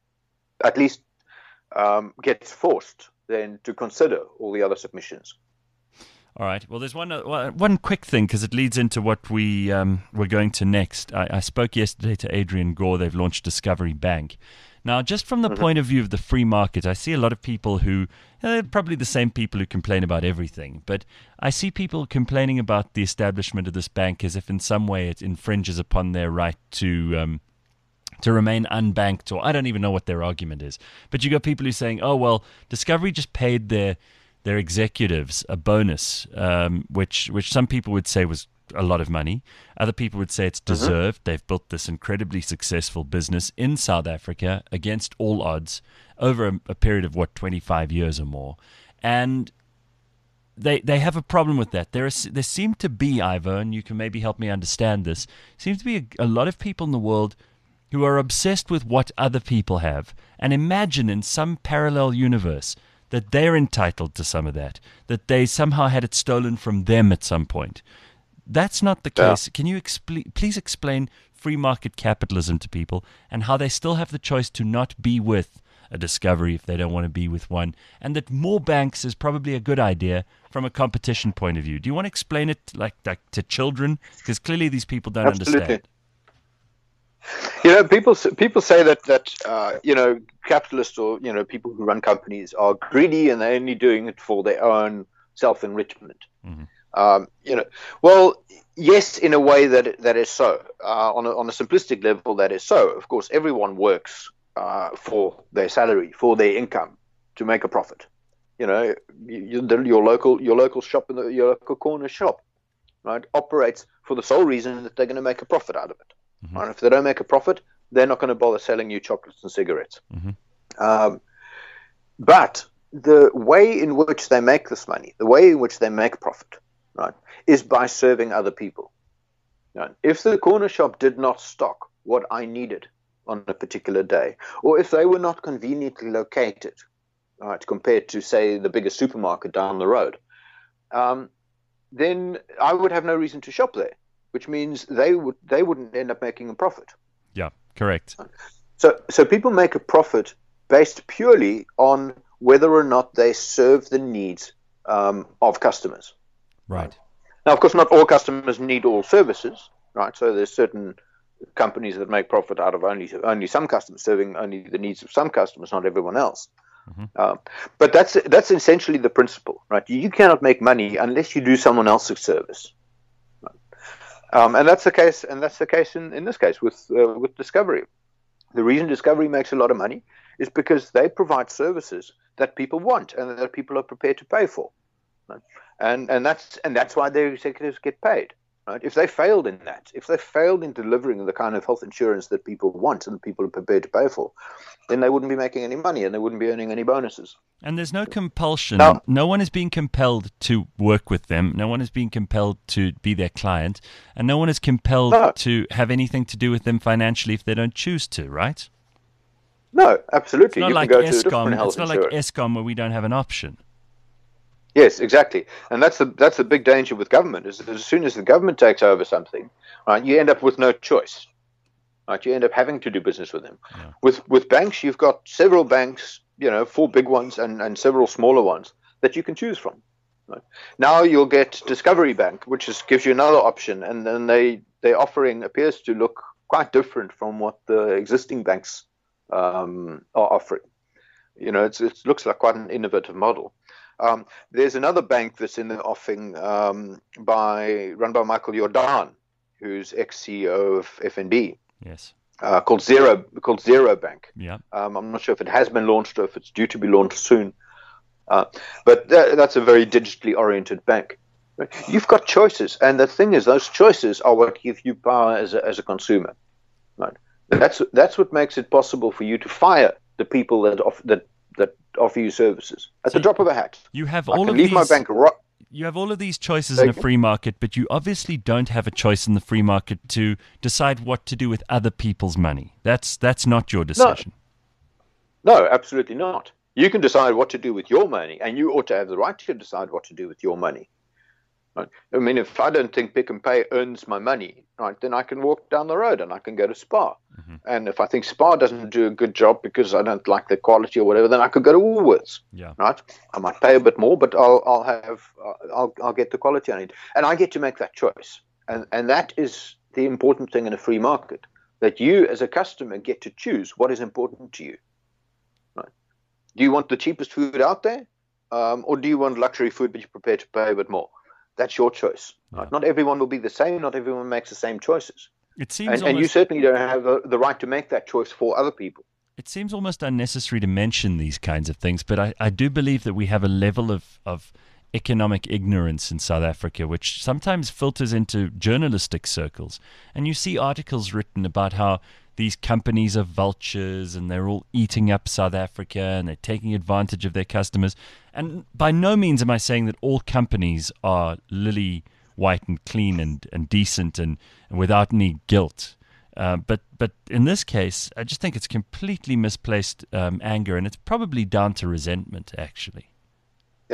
S3: at least um, gets forced then to consider all the other submissions.
S2: All right. Well, there's one uh, one quick thing because it leads into what we um, we're going to next. I, I spoke yesterday to Adrian Gore. They've launched Discovery Bank. Now, just from the
S3: Mhm.
S2: point of view of the free market, I see a lot of people who uh, probably the same people who complain about everything. But I see people complaining about the establishment of this bank as if in some way it infringes upon their right to um, to remain unbanked, or I don't even know what their argument is. But you got people who are saying, oh, well, Discovery just paid their their executives a bonus, um, which which some people would say was a lot of money. Other people would say it's deserved. Mm-hmm. They've built this incredibly successful business in South Africa against all odds over a, a period of, what, twenty-five years or more. And they they have a problem with that. There, is, there seem to be, Ivo, and you can maybe help me understand this, seems to be a, a lot of people in the world who are obsessed with what other people have and imagine in some parallel universe that they're entitled to some of that, that they somehow had it stolen from them at some point. that's not the
S3: Yeah.
S2: case. Can you expl- please explain free market capitalism to people and how they still have the choice to not be with a Discovery if they don't want to be with one, and that more banks is probably a good idea from a competition point of view? Do you want to explain it like, like to children? Because clearly these people don't
S3: Absolutely.
S2: understand.
S3: You know, people people say that that uh, you know, capitalists, or you know, people who run companies are greedy and they're only doing it for their own self enrichment.
S2: Mm-hmm.
S3: Um, you know, well, yes, in a way that that is so. Uh, on a, on a simplistic level, that is so. Of course, everyone works uh, for their salary, for their income, to make a profit. You know, you, the, your local your local shop, in the, your local corner shop, right, operates for the sole reason that they're going to make a profit out of it.
S2: Mm-hmm.
S3: Right? If they don't make a profit, they're not going to bother selling you chocolates and cigarettes.
S2: Mm-hmm.
S3: Um, but the way in which they make this money, the way in which they make profit, right, is by serving other people. Right? If the corner shop did not stock what I needed on a particular day, or if they were not conveniently located, right, compared to, say, the biggest supermarket down the road, um, then I would have no reason to shop there, which means they would they wouldn't end up making a profit.
S2: Yeah, correct.
S3: So so people make a profit based purely on whether or not they serve the needs um, of customers.
S2: Right.
S3: Now, of course, not all customers need all services, right? So there's certain companies that make profit out of only only some customers, serving only the needs of some customers, not everyone else. Mm-hmm. Um, but that's that's essentially the principle, right? You cannot make money unless you do someone else's service, right? um, and that's the case. And that's the case in, in this case with uh, with Discovery. The reason Discovery makes a lot of money is because they provide services that people want and that people are prepared to pay for, right? and and that's and that's why their executives get paid. Right? If they failed in that, if they failed in delivering the kind of health insurance that people want and people are prepared to pay for, then they wouldn't be making any money and they wouldn't be earning any bonuses.
S2: And there's no compulsion.
S3: No,
S2: no one is being compelled to work with them. No one is being compelled to be their client. And no one is compelled
S3: no.
S2: to have anything to do with them financially if they don't choose to, right?
S3: No, absolutely.
S2: It's not
S3: you
S2: like
S3: can go to a
S2: ESCOM.
S3: different health
S2: It's not like
S3: insurance.
S2: ESCOM where we don't have an option.
S3: Yes, exactly, and that's the that's the big danger with government. Is that as soon as the government takes over something, right, you end up with no choice. Right, you end up having to do business with them.
S2: Yeah.
S3: With with banks, you've got several banks, you know, four big ones and, and several smaller ones that you can choose from. Right? Now you'll get Discovery Bank, which is, gives you another option, and then they their offering appears to look quite different from what the existing banks um, are offering. You know, it's, it looks like quite an innovative model. Um, there's another bank that's in the offing um, by run by Michael Jordan, who's ex-C E O of F N B.
S2: Yes.
S3: Uh, called Zero called Zero Bank.
S2: Yeah.
S3: Um, I'm not sure if it has been launched or if it's due to be launched soon. Uh, but th- that's a very digitally oriented bank. Right? You've got choices, and the thing is, those choices are what give you power as a, as a consumer. Right? That's that's what makes it possible for you to fire the people that off, that that offer you services at
S2: So
S3: the drop of a hat.
S2: You have
S3: I
S2: all
S3: can
S2: of
S3: leave
S2: these.
S3: my bank ro-
S2: You have all of these choices in a
S3: Thank you.
S2: free market, but you obviously don't have a choice in the free market to decide what to do with other people's money. That's that's not your decision.
S3: No, absolutely not. You can decide what to do with your money, and you ought to have the right to decide what to do with your money. Right? I mean, if I don't think Pick and Pay earns my money, right, then I can walk down the road and I can go to Spar. Mm-hmm. And if I think Spar doesn't do a good job because I don't like the quality or whatever, then I could go to Woolworths.
S2: Yeah.
S3: Right? I might pay a bit more, but I'll I'll have uh, I'll I'll get the quality I need, and I get to make that choice. And and that is the important thing in a free market, that you as a customer get to choose what is important to you. Right? Do you want the cheapest food out there, um, or do you want luxury food but you're prepared to pay a bit more? That's your choice. Right?
S2: Yeah.
S3: Not everyone will be the same. Not everyone makes the same choices.
S2: It seems
S3: And,
S2: almost,
S3: and you certainly don't have the, the right to make that choice for other people.
S2: It seems almost unnecessary to mention these kinds of things, but I, I do believe that we have a level of, of economic ignorance in South Africa, which sometimes filters into journalistic circles. And you see articles written about how these companies are vultures and they're all eating up South Africa and they're taking advantage of their customers. And by no means am I saying that all companies are lily white and clean and, and decent and, and without any guilt. Uh, but but in this case, I just think it's completely misplaced um, anger, and it's probably down to resentment, actually.
S3: Yeah,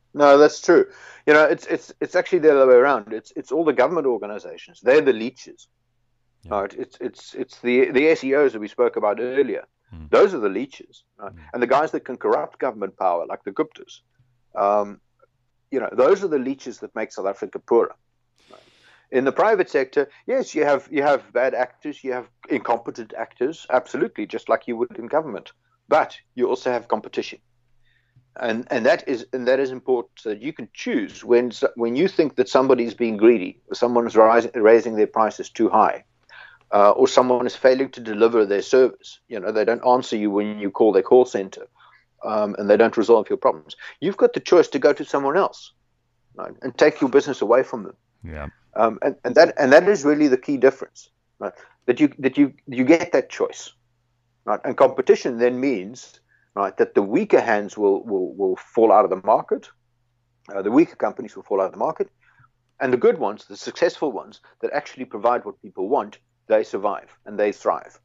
S3: No, that's true. You know, it's it's it's actually the other way around. It's it's all the government organizations. They're the leeches.
S2: Yeah.
S3: Right? It's it's it's the the S E Os that we spoke about earlier.
S2: Mm.
S3: Those are the leeches, right?
S2: Mm.
S3: And the guys that can corrupt government power, like the Guptas. Um, you know, those are the leeches that make South Africa poorer. Right? In the private sector, yes, you have you have bad actors, you have incompetent actors, absolutely, just like you would in government. But you also have competition. And and that is and that is important, so that you can choose when when you think that somebody is being greedy, or someone is ris- raising their prices too high, uh, or someone is failing to deliver their service. You know, they don't answer you when you call their call center, um, and they don't resolve your problems. You've got the choice to go to someone else, right, and take your business away from them.
S2: Yeah.
S3: Um, and, and that and that is really the key difference, right? That you that you you get that choice, right? And competition then means, right, that the weaker hands will, will, will fall out of the market, uh, the weaker companies will fall out of the market, and the good ones, the successful ones that actually provide what people want, they survive and they thrive.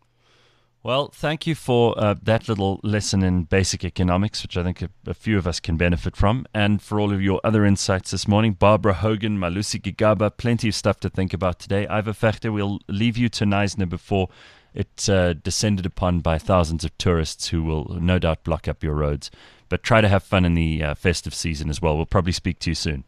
S2: Well, thank you for uh, that little lesson in basic economics, which I think a, a few of us can benefit from, and for all of your other insights this morning. Barbara Hogan, Malusi Gigaba, plenty of stuff to think about today. Ivor Vegter, we'll leave you to Knysna before it's uh, descended upon by thousands of tourists who will no doubt block up your roads. But try to have fun in the uh, festive season as well. We'll probably speak to you soon.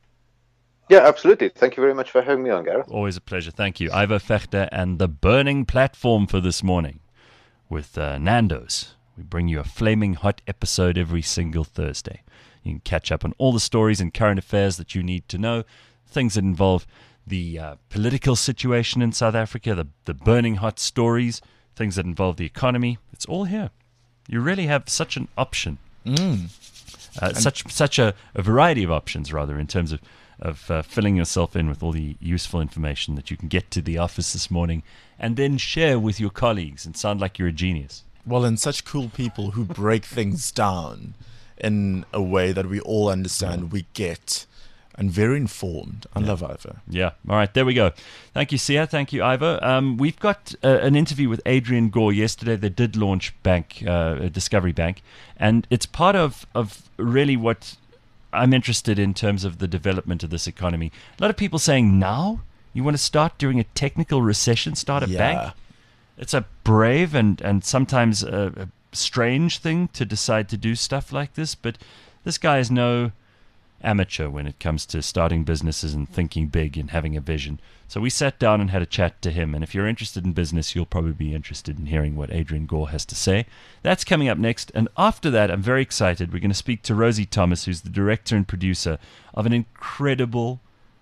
S3: Yeah, absolutely. Thank you very much for having me on, Gareth.
S2: Always a pleasure. Thank you. Ivor Vegter and the burning platform for this morning with uh, Nando's. We bring you a flaming hot episode every single Thursday. You can catch up on all the stories and current affairs that you need to know, things that involve the uh, political situation in South Africa, the, the burning hot stories, things that involve the economy. It's all here. You really have such an option.
S4: Mm.
S2: Uh, such such a, a variety of options, rather, in terms of, of uh, filling yourself in with all the useful information that you can get to the office this morning and then share with your colleagues and sound like you're a genius.
S4: Well, and such cool people who break things down in a way that we all understand, we get, and very informed. I love Ivor.
S2: Yeah. All right. There we go. Thank you, Sia. Thank you, Ivor. Um, we've got uh, an interview with Adrian Gore yesterday. They did launch Bank, uh, Discovery Bank, and it's part of, of really what I'm interested in terms of the development of this economy. A lot of people saying, now you want to start during a technical recession, start a
S4: Yeah.
S2: bank? It's a brave and, and sometimes a, a strange thing to decide to do stuff like this, but this guy is no amateur when it comes to starting businesses and thinking big and having a vision. So we sat down and had a chat to him, and if you're interested in business, you'll probably be interested in hearing what Adrian Gore has to say. That's coming up next, and after that, I'm very excited. We're going to speak to Rosie Thomas, who's the director and producer of an incredible,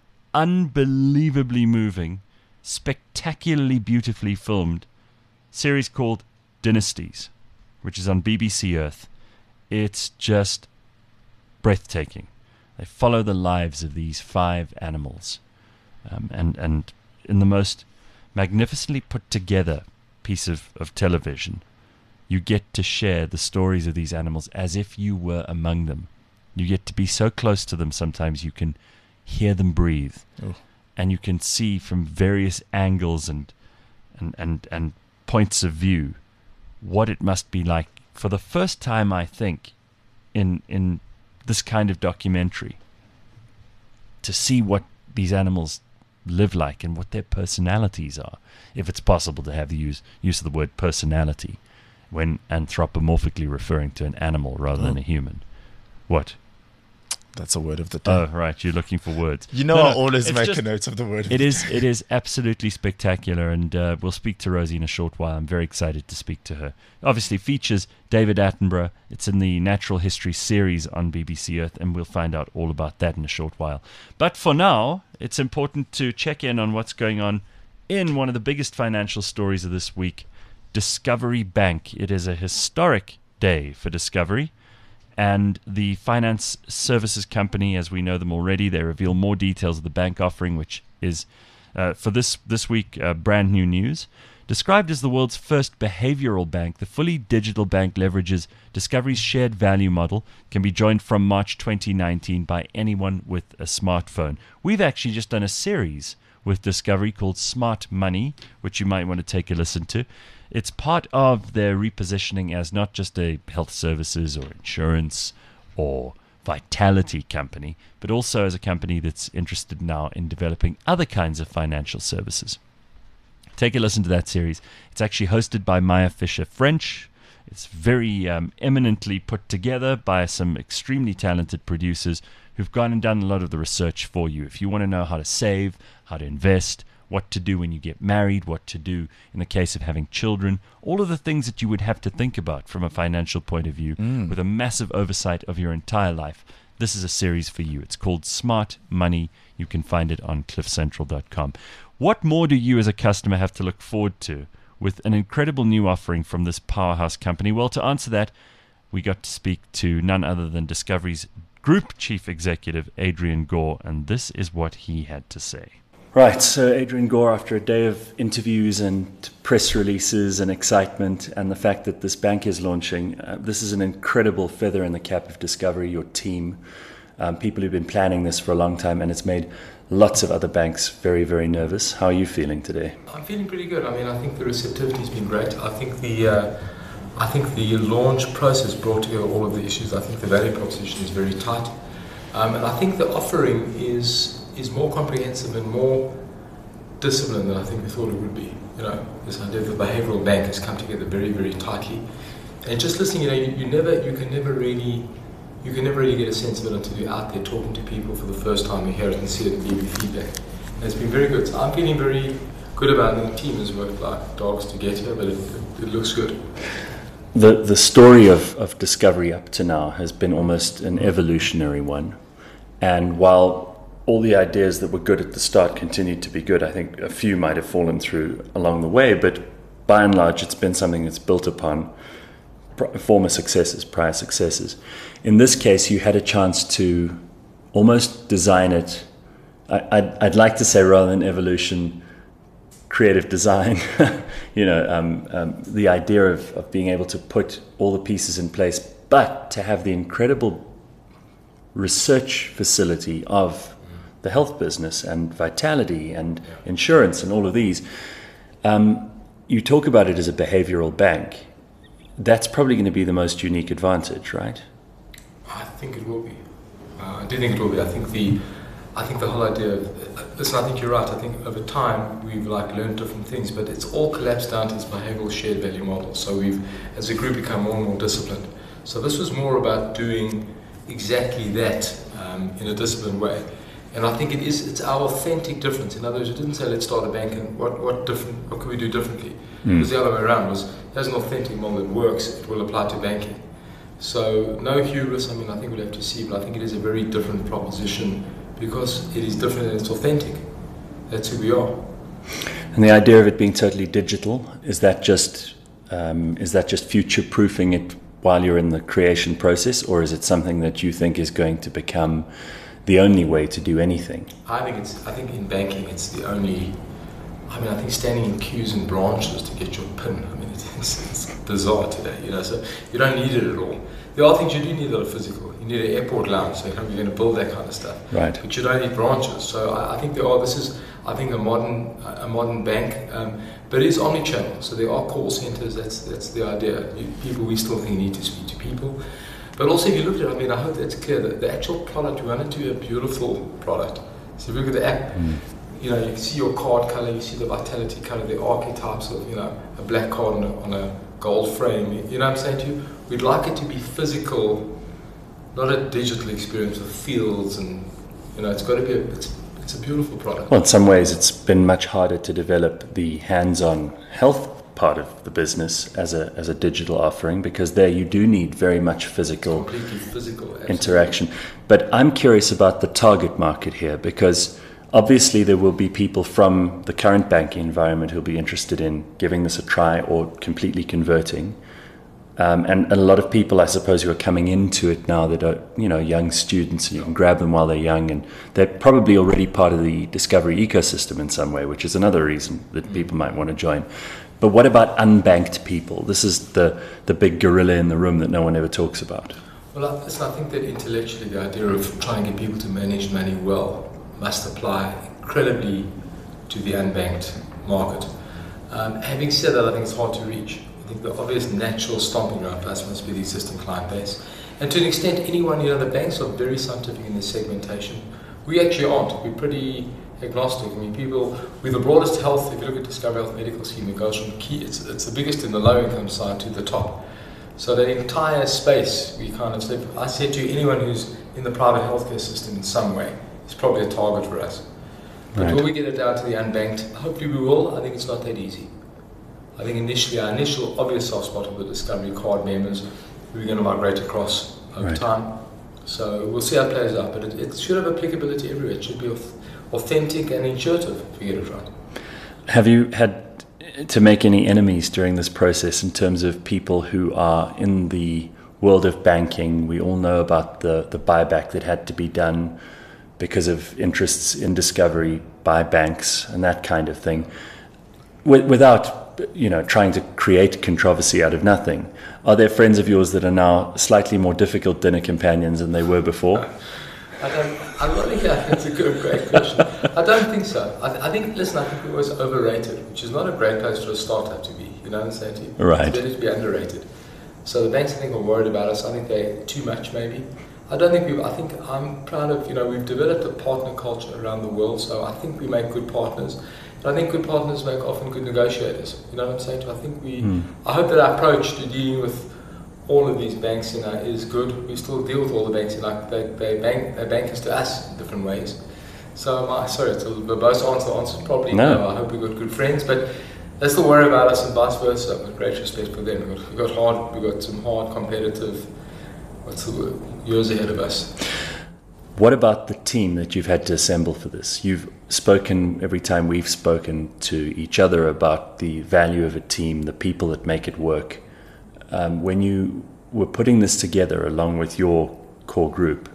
S2: unbelievably moving, spectacularly beautifully filmed series called Dynasties, which is on B B C Earth. It's just breathtaking. They follow the lives of these five animals, um, and and in the most magnificently put together piece of, of television, you get to share the stories of these animals as if you were among them. You get to be so close to them sometimes you can hear them breathe,
S4: Oh.
S2: and you can see from various angles and and, and and points of view what it must be like for the first time, I think, in in this kind of documentary, to see what these animals live like and what their personalities are, if it's possible to have the use use of the word personality when anthropomorphically referring to an animal rather than
S4: Oh.
S2: a human. What?
S4: That's a word of the day.
S2: Oh, right, you're looking for words.
S4: you know,
S2: No,
S4: I
S2: no,
S4: always
S2: it's
S4: make
S2: just-
S4: a note of the word of
S2: It
S4: the
S2: is
S4: day.
S2: it is absolutely spectacular, and uh, we'll speak to Rosie in a short while. I'm very excited to speak to her. Obviously features David Attenborough. It's in the Natural History series on B B C Earth, and we'll find out all about that in a short while. But for now, it's important to check in on what's going on in one of the biggest financial stories of this week, Discovery Bank. It is a historic day for Discovery. And the finance services company, as we know them already, they reveal more details of the bank offering, which is, uh, for this, this week, uh, brand new news. Described as the world's first behavioral bank, the fully digital bank leverages Discovery's shared value model, can be joined from March twenty nineteen by anyone with a smartphone. We've actually just done a series with Discovery called Smart Money, which you might want to take a listen to. It's part of their repositioning as not just a health services or insurance or vitality company, but also as a company that's interested now in developing other kinds of financial services. Take a listen to that series. It's actually hosted by Maya Fisher French. It's very um, eminently put together by some extremely talented producers who've gone and done a lot of the research for you. If you want to know how to save, how to invest, what to do when you get married, what to do in the case of having children, all of the things that you would have to think about from a financial point of view mm. with a massive oversight of your entire life, this is a series for you. It's called Smart Money. You can find it on cliff central dot com. What more do you as a customer have to look forward to with an incredible new offering from this powerhouse company? Well, to answer that, we got to speak to none other than Discovery's Group Chief Executive, Adrian Gore, and this is what he had to say. Right, so Adrian Gore, after a day of interviews and press releases and excitement and the fact that this bank is launching, uh, this is an incredible feather in the cap of Discovery, your team, um, people who've been planning this for a long time, and it's made lots of other banks very, very nervous. How are you feeling today?
S5: I'm feeling pretty good. I mean, I think the receptivity has been great. I think the uh, I think the launch process brought together all of the issues. I think the value proposition is very tight. Um, and I think the offering is is more comprehensive and more disciplined than I think we thought it would be. You know, this idea of the behavioural bank has come together very, very tightly. And just listening, you know, you, you never, you can never really, you can never really get a sense of it until you're out there talking to people for the first time. You hear it and see it and give you feedback. And it's been very good. So I'm feeling very good about it. And the team has worked like dogs to get here, but it, it, it looks good.
S2: The the story of, of Discovery up to now has been almost an evolutionary one. And while all the ideas that were good at the start continued to be good, I think a few might have fallen through along the way, but by and large it's been something that's built upon former successes, prior successes. In this case, you had a chance to almost design it, I, I'd, I'd like to say rather than evolution, creative design, you know, um, um, the idea of, of being able to put all the pieces in place, but to have the incredible research facility of the health business and vitality and insurance and all of these. Um, you talk about it as a behavioral bank. That's probably going to be the most unique advantage, right?
S5: I think it will be. Uh, I do think it will be. I think the, I think the whole idea of, uh, listen, I think you're right. I think over time we've like learned different things, but it's all collapsed down to this behavioral shared value model. So we've, as a group, become more and more disciplined. So this was more about doing exactly that um, in a disciplined way. And I think it is, it's our authentic difference. In other words, we didn't say let's start a bank and what, what different, what can we do differently? Mm. It was the other way around. Was there's an authentic model that works, it will apply to banking. So no hubris, I mean, I think we'll have to see, but I think it is a very different proposition because it is different and it's authentic. That's who we are.
S2: And the idea of it being totally digital, is that just, um, is that just future-proofing it while you're in the creation process, or is it something that you think is going to become the only way to do anything?
S5: I think it's. I think in banking, it's the only. I mean, I think standing in queues and branches to get your PIN. I mean, it's, it's bizarre today, you know. So you don't need it at all. There are things you do need that are physical. You need an airport lounge, so you're going to build that kind of stuff.
S2: Right.
S5: But you don't need branches. So I, I think there are. This is. I think a modern a modern bank, um, but it is omnichannel. So there are call centers. That's that's the idea. You, people, we still think need to speak to people. But also, if you look at it, I mean, I hope that's clear. That the actual product, we want it to be a beautiful product. So if you look at the app, mm. you know, you can see your card color, you see the vitality color, the archetypes of, you know, a black card on a, on a gold frame. You know what I'm saying to you? We'd like it to be physical, not a digital experience with fields and, you know, it's got to be a, it's, it's a beautiful product.
S2: Well, in some ways, it's been much harder to develop the hands-on health part of the business as a as a digital offering, because there you do need very much physical,
S5: completely physical
S2: interaction. But I'm curious about the target market here, because obviously there will be people from the current banking environment who'll be interested in giving this a try or completely converting. Um, and, and a lot of people, I suppose, who are coming into it now that are, you know, young students, and you can grab them while they're young, and they're probably already part of the Discovery ecosystem in some way, which is another reason that people might want to join. But what about unbanked people? This is the, the big gorilla in the room that no one ever talks about.
S5: Well, I, listen, I think that intellectually the idea of trying to get people to manage money well must apply incredibly to the unbanked market. Um, having said that, I think it's hard to reach. I think the obvious natural stomping ground for us must be the existing client base. And to an extent, anyone, you know, the banks are very scientific in their segmentation. We actually aren't. We're pretty agnostic. I mean, people with the broadest health, if you look at Discovery Health Medical Scheme, it goes from key, it's, it's the biggest in the low income side to the top. So that entire space, we kind of say, I said to you, anyone who's in the private healthcare system in some way is probably a target for us. But
S2: Right.
S5: will we get it down to the unbanked? Hopefully we will. I think it's not that easy. I think initially, our initial obvious soft spot of the Discovery card members, we're going to migrate across over
S2: Right.
S5: time. So we'll see how it plays out, but it, it should have applicability everywhere. It should be auth- authentic and intuitive if you get it right.
S2: Have you had to make any enemies during this process in terms of people who are in the world of banking? We all know about the, the buyback that had to be done because of interests in Discovery by banks and that kind of thing. With, without, you know, trying to create controversy out of nothing, are there friends of yours that are now slightly more difficult dinner companions than they were before?
S5: I don't, I'm not yeah, that's a good, great question. I don't think so. I, I think, listen, I think it was overrated, which is not a great place for a startup to be, you know what I'm saying to you?
S2: Right.
S5: It's better to be underrated. So the banks, I think, are worried about us. I think they're too much, maybe. I don't think we've, I think I'm proud of, you know, we've developed a partner culture around the world, so I think we make good partners. And I think good partners make often good negotiators. You know what I'm saying to you? I think we,
S2: Mm.
S5: I hope that our approach to dealing with all of these banks, you know, is good. We still deal with all the banks, you know, they, they bank, they bank us to us in different ways. So, my, sorry, it's a verbose answer. The answer is probably
S2: No.
S5: no. I hope we've got good friends, but they still worry about us and vice versa. With great respect for them. We've got, we've got hard, we've got some hard competitive, what's the word, years ahead of us.
S2: What about the team that you've had to assemble for this? You've spoken every time we've spoken to each other about the value of a team, the people that make it work. Um, when you were putting this together along with your core group,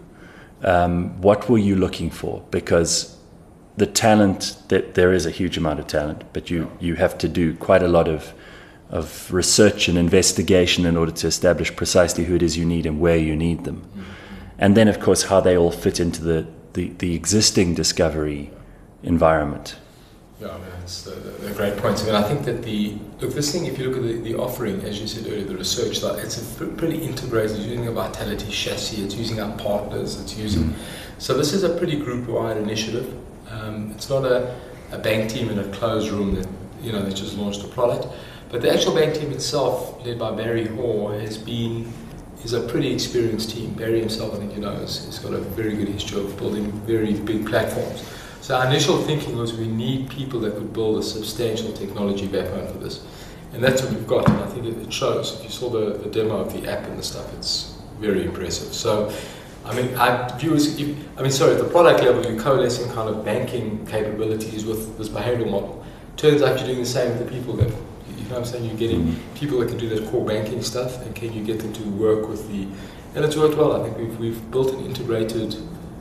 S2: um, what were you looking for? Because the talent, that there is a huge amount of talent, but you, you have to do quite a lot of of research and investigation in order to establish precisely who it is you need and where you need them. And then, of course, how they all fit into the, the, the existing Discovery environment.
S5: Yeah, I mean, it's the, the, the great points. I mean, I think that the, look, this thing, if you look at the, the offering, as you said earlier, the research, like, it's a pretty integrated, it's using a Vitality chassis, it's using our partners, it's using, mm. so this is a pretty group-wide initiative. Um, it's not a, a bank team in a closed room that, you know, that just launched a product. But the actual bank team itself, led by Barry Hoare, has been, is a pretty experienced team. Barry himself, I think you know, has, has got a very good history of building very big platforms. So our initial thinking was we need people that could build a substantial technology backbone for this. And that's what we've got, and I think it, it shows. If you saw the, the demo of the app and the stuff, it's very impressive. So, I mean, our viewers, if, I mean, sorry, at the product level, you're coalescing kind of banking capabilities with this behavioral model. Turns out you're doing the same with the people that, you know what I'm saying, you're getting people that can do that core banking stuff, and can you get them to work with the, and it's worked well. I think we've, we've built an integrated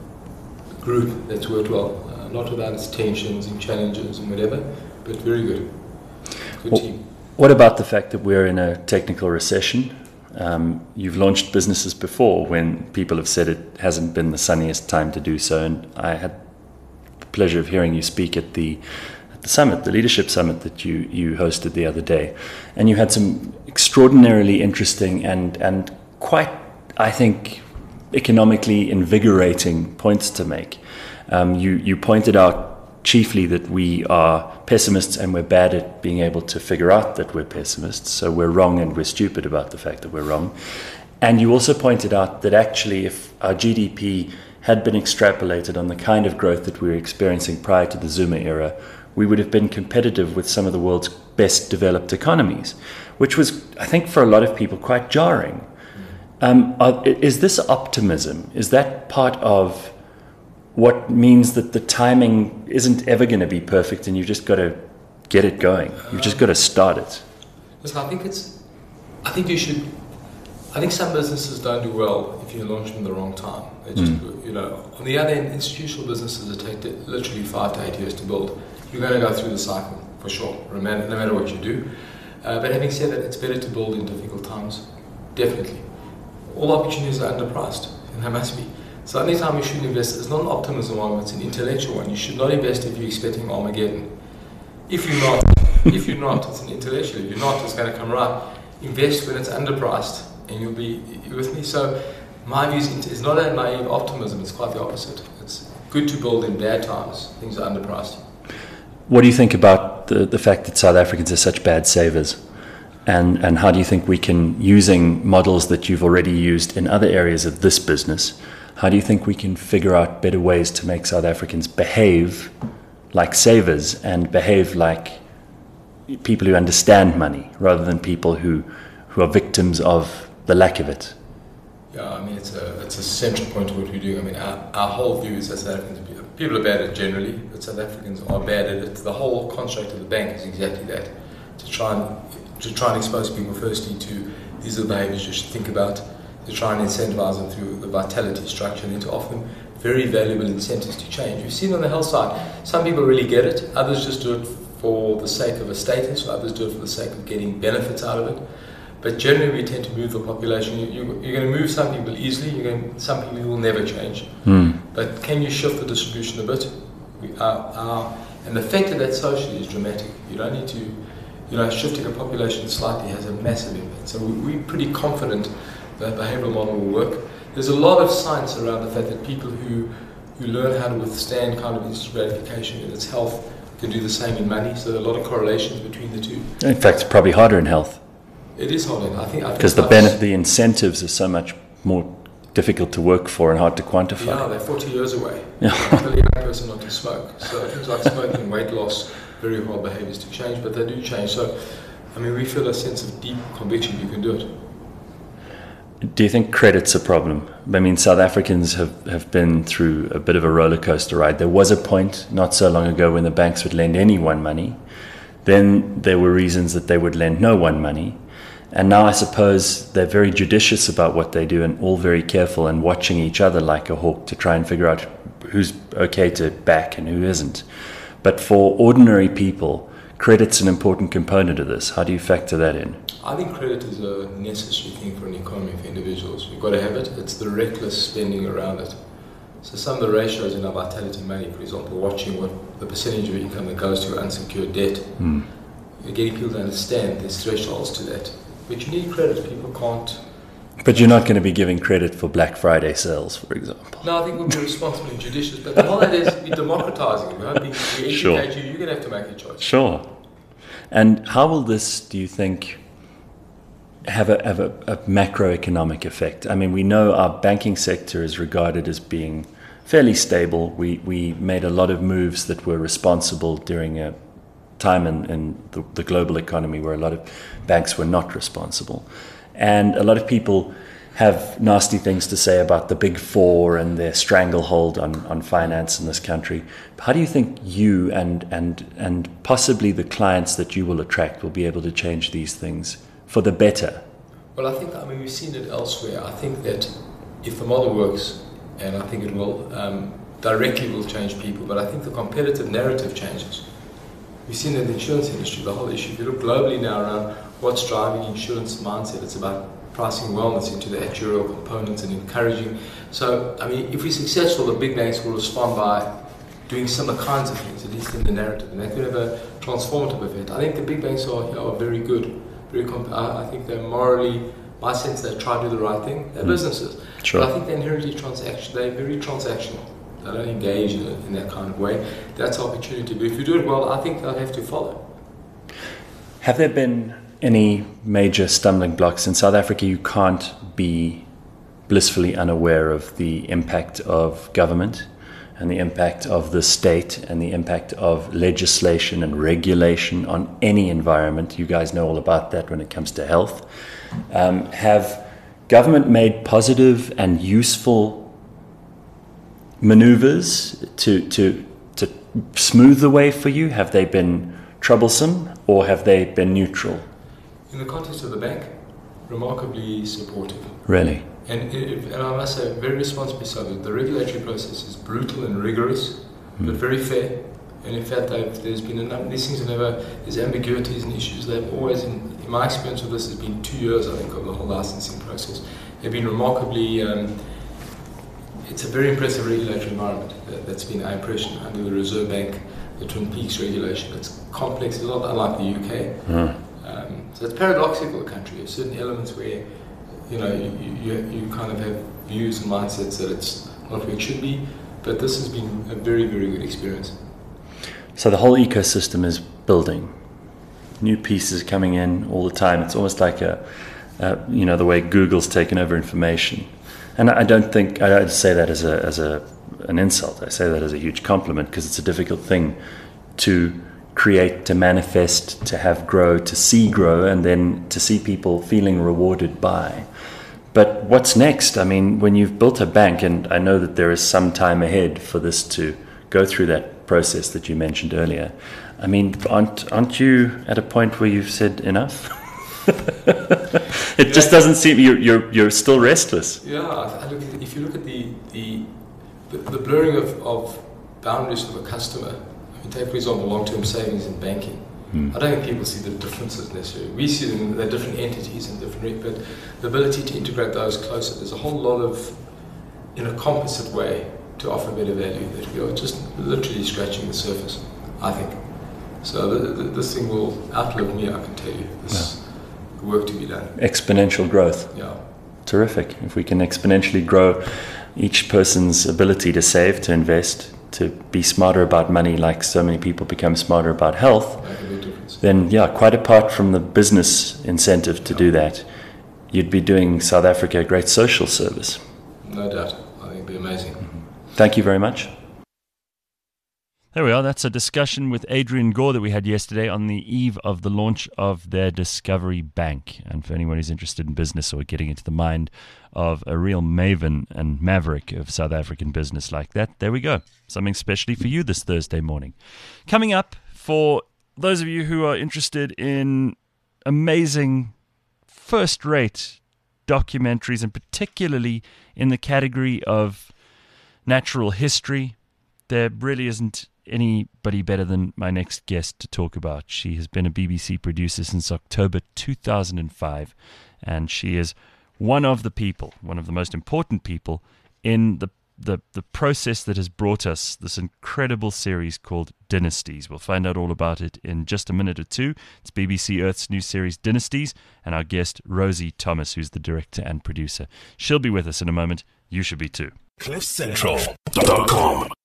S5: group that's worked well, uh, not without its tensions and challenges and whatever, but very good. Good
S2: well,
S5: team.
S2: What about the fact that we're in a technical recession? Um, you've launched businesses before when people have said it hasn't been the sunniest time to do so, and I had the pleasure of hearing you speak at the the summit, the leadership summit that you, you hosted the other day. And you had some extraordinarily interesting and, and quite, I think, economically invigorating points to make. Um, you, you pointed out chiefly that we are pessimists and we're bad at being able to figure out that we're pessimists. So we're wrong and we're stupid about the fact that we're wrong. And you also pointed out that actually if our G D P had been extrapolated on the kind of growth that we were experiencing prior to the Zuma era, we would have been competitive with some of the world's best developed economies, which was, I think, for a lot of people quite jarring. Um, are, is this optimism? Is that part of what means that the timing isn't ever going to be perfect and you've just got to get it going? You've just got to start it.
S5: Listen, I think it's, I think you should, I think some businesses don't do well if you launch them in the wrong time. They just, mm. you know, on the other end, institutional businesses that take literally five to eight years to build. You're going to go through the cycle, for sure, no matter, no matter what you do. Uh, but having said that, it's better to build in difficult times, definitely. All opportunities are underpriced, and they must be. So any time you should invest, it's not an optimism one, it's an intellectual one. You should not invest if you're expecting Armageddon. If you're not, if you're not, it's an intellectual. If you're not, it's going to come right. Invest when it's underpriced, and you'll be you with me. So My view is it's not a naive optimism, it's quite the opposite. It's good to build in bad times. Things are underpriced.
S2: What do you think about the, the fact that South Africans are such bad savers? And, and how do you think we can, using models that you've already used in other areas of this business, how do you think we can figure out better ways to make South Africans behave like savers and behave like people who understand money rather than people who, who are victims of the lack of it?
S5: Yeah, I mean, it's a, it's a central point of what we do. I mean, our, our whole view is that South Africans, people are bad at it generally, but South Africans are bad at it. The whole construct of the bank is exactly that, to try and, to try and expose people firstly to these are the behaviours you should think about, to try and incentivize them through the vitality structure, and then to offer them very valuable incentives to change. We've seen on the health side, some people really get it, others just do it for the sake of a status, or others do it for the sake of getting benefits out of it. But generally, we tend to move the population. You, you, you're going to move some people easily. You're going, some people will never change.
S2: Mm.
S5: But can you shift the distribution a bit? We, our, our, and the effect of that socially is dramatic. You don't need to, you know, shifting a population slightly has a massive impact. So we, we're pretty confident that the behavioural model will work. There's a lot of science around the fact that people who, who learn how to withstand kind of instant gratification in its health can do the same in money. So there are a lot of correlations between the two.
S2: In fact, it's probably harder in health.
S5: It is hard, I think.
S2: Because the benefit, the incentives are so much more difficult to work for and hard to quantify.
S5: Yeah, they're forty years away.
S2: Yeah.
S5: Tell a young person not to smoke. So things like smoking, weight loss, very hard behaviours to change, but they do change. So, I mean, we feel a sense of deep conviction you can do it.
S2: Do you think credit's a problem? I mean, South Africans have, have been through a bit of a roller coaster ride. There was a point not so long ago when the banks would lend anyone money. Then there were reasons that they would lend no one money. And now I suppose they're very judicious about what they do and all very careful and watching each other like a hawk to try and figure out who's okay to back and who isn't. But for ordinary people, credit's an important component of this. How do you factor that in?
S5: I think credit is a necessary thing for an economy, for individuals. You've got to have it. It's the reckless spending around it. So some of the ratios in our vitality money, for example, watching what the percentage of income that goes to unsecured debt,
S2: Mm.
S5: you're getting people to understand there's thresholds to that. But you need credit. People can't.
S2: But you're not going to be giving credit for Black Friday sales, for example.
S5: No, I think we'll be responsible and judicious. But the whole idea is we're democratizing it. We're hoping we educate
S2: Sure.
S5: you. You're going to have to make a choice.
S2: Sure. And how will this, do you think, have a have a, a macroeconomic effect? I mean, we know our banking sector is regarded as being fairly stable. We we made a lot of moves that were responsible during a time in, in the, the global economy where a lot of banks were not responsible. And a lot of people have nasty things to say about the big four and their stranglehold on, on finance in this country. How do you think you and, and, and possibly the clients that you will attract will be able to change these things for the better?
S5: Well, I think, I mean, we've seen it elsewhere. I think that if the model works, and I think it will, um, directly will change people, but I think the competitive narrative changes. We've seen it in the insurance industry, the whole issue. If you look globally now around what's driving insurance mindset, it's about pricing wellness into the actuarial components and encouraging. So, I mean, if we're successful, the big banks will respond by doing similar kinds of things, at least in the narrative, and that could have a transformative effect. I think the big banks are, you know, are very good. Very comp- I, I think they're morally, my sense, they try to do the right thing. They're mm. businesses.
S2: Sure.
S5: But I think they're inherently transaction. They're very transactional. They don't engage in, in that kind of way. That's opportunity. But if you do it well, I think they'll have to follow.
S2: Have there been any major stumbling blocks? In South Africa, you can't be blissfully unaware of the impact of government and the impact of the state and the impact of legislation and regulation on any environment. You guys know all about that when it comes to health. Um, have government made positive and useful maneuvers to, to, to smooth the way for you? Have they been troublesome or have they been neutral?
S5: In the context of the bank, remarkably supportive.
S2: Really?
S5: And, it, and I must say, very responsibly so. The regulatory process is brutal and rigorous, mm. but very fair. And in fact, there's been a number, these things are never, there's ambiguities and issues. They've always, in, in my experience with this, has been two years, I think, of the whole licensing process. They've been remarkably, um, it's a very impressive regulatory environment. That, that's been our impression under the Reserve Bank, the Twin Peaks regulation. It's complex, it's not unlike the U K. Mm. Um, so it's paradoxical, the country. There's certain elements where you know, you, you, you kind of have views and mindsets that it's not where it should be, but this has been a very, very good experience.
S2: So the whole ecosystem is building. New pieces coming in all the time. It's almost like a, a you know, the way Google's taken over information. And I don't think, I don't say that as a as a an insult. I say that as a huge compliment, because it's a difficult thing to create, to manifest, to have grow, to see grow, and then to see people feeling rewarded by. But what's next? I mean, when you've built a bank, and I know that there is some time ahead for this to go through that process that you mentioned earlier. I mean, aren't aren't you at a point where you've said enough? It yeah. just doesn't seem you're you're you're still restless.
S5: Yeah, I look at, if you look at the the the, the blurring of, of boundaries for the customer. I mean, take for example long-term savings in banking. Hmm. I don't think people see the differences necessarily. We see them; they're different entities and different, but the ability to integrate those closer. There's a whole lot of, in a composite way, to offer better value that we are just literally scratching the surface, I think. So the, the, this thing will outlive me, I can tell you. There's yeah. work to be done.
S2: Exponential growth.
S5: Yeah.
S2: Terrific. If we can exponentially grow each person's ability to save, to invest, to be smarter about money, like so many people become smarter about health,
S5: Make a big difference.
S2: Then yeah, quite apart from the business incentive to
S5: yeah.
S2: do that, you'd be doing South Africa a great social service.
S5: No doubt. I think it'd be amazing.
S2: Mm-hmm. Thank you very much. There we are. That's a discussion with Adrian Gore that we had yesterday on the eve of the launch of their Discovery Bank. And for anyone who's interested in business or getting into the mind of a real maven and maverick of South African business like that, there we go. Something specially for you this Thursday morning. Coming up, for those of you who are interested in amazing, first-rate documentaries, and particularly in the category of natural history, there really isn't anybody better than my next guest to talk about. She has been a B B C producer since October two thousand five, and she is one of the people, one of the most important people in the the, the process that has brought us this incredible series called Dynasties. We'll find out all about it in just a minute or two. It's B B C Earth's new series Dynasties, and our guest Rosie Thomas, who's the director and producer. She'll be with us in a moment. You should be too.
S1: cliff central dot com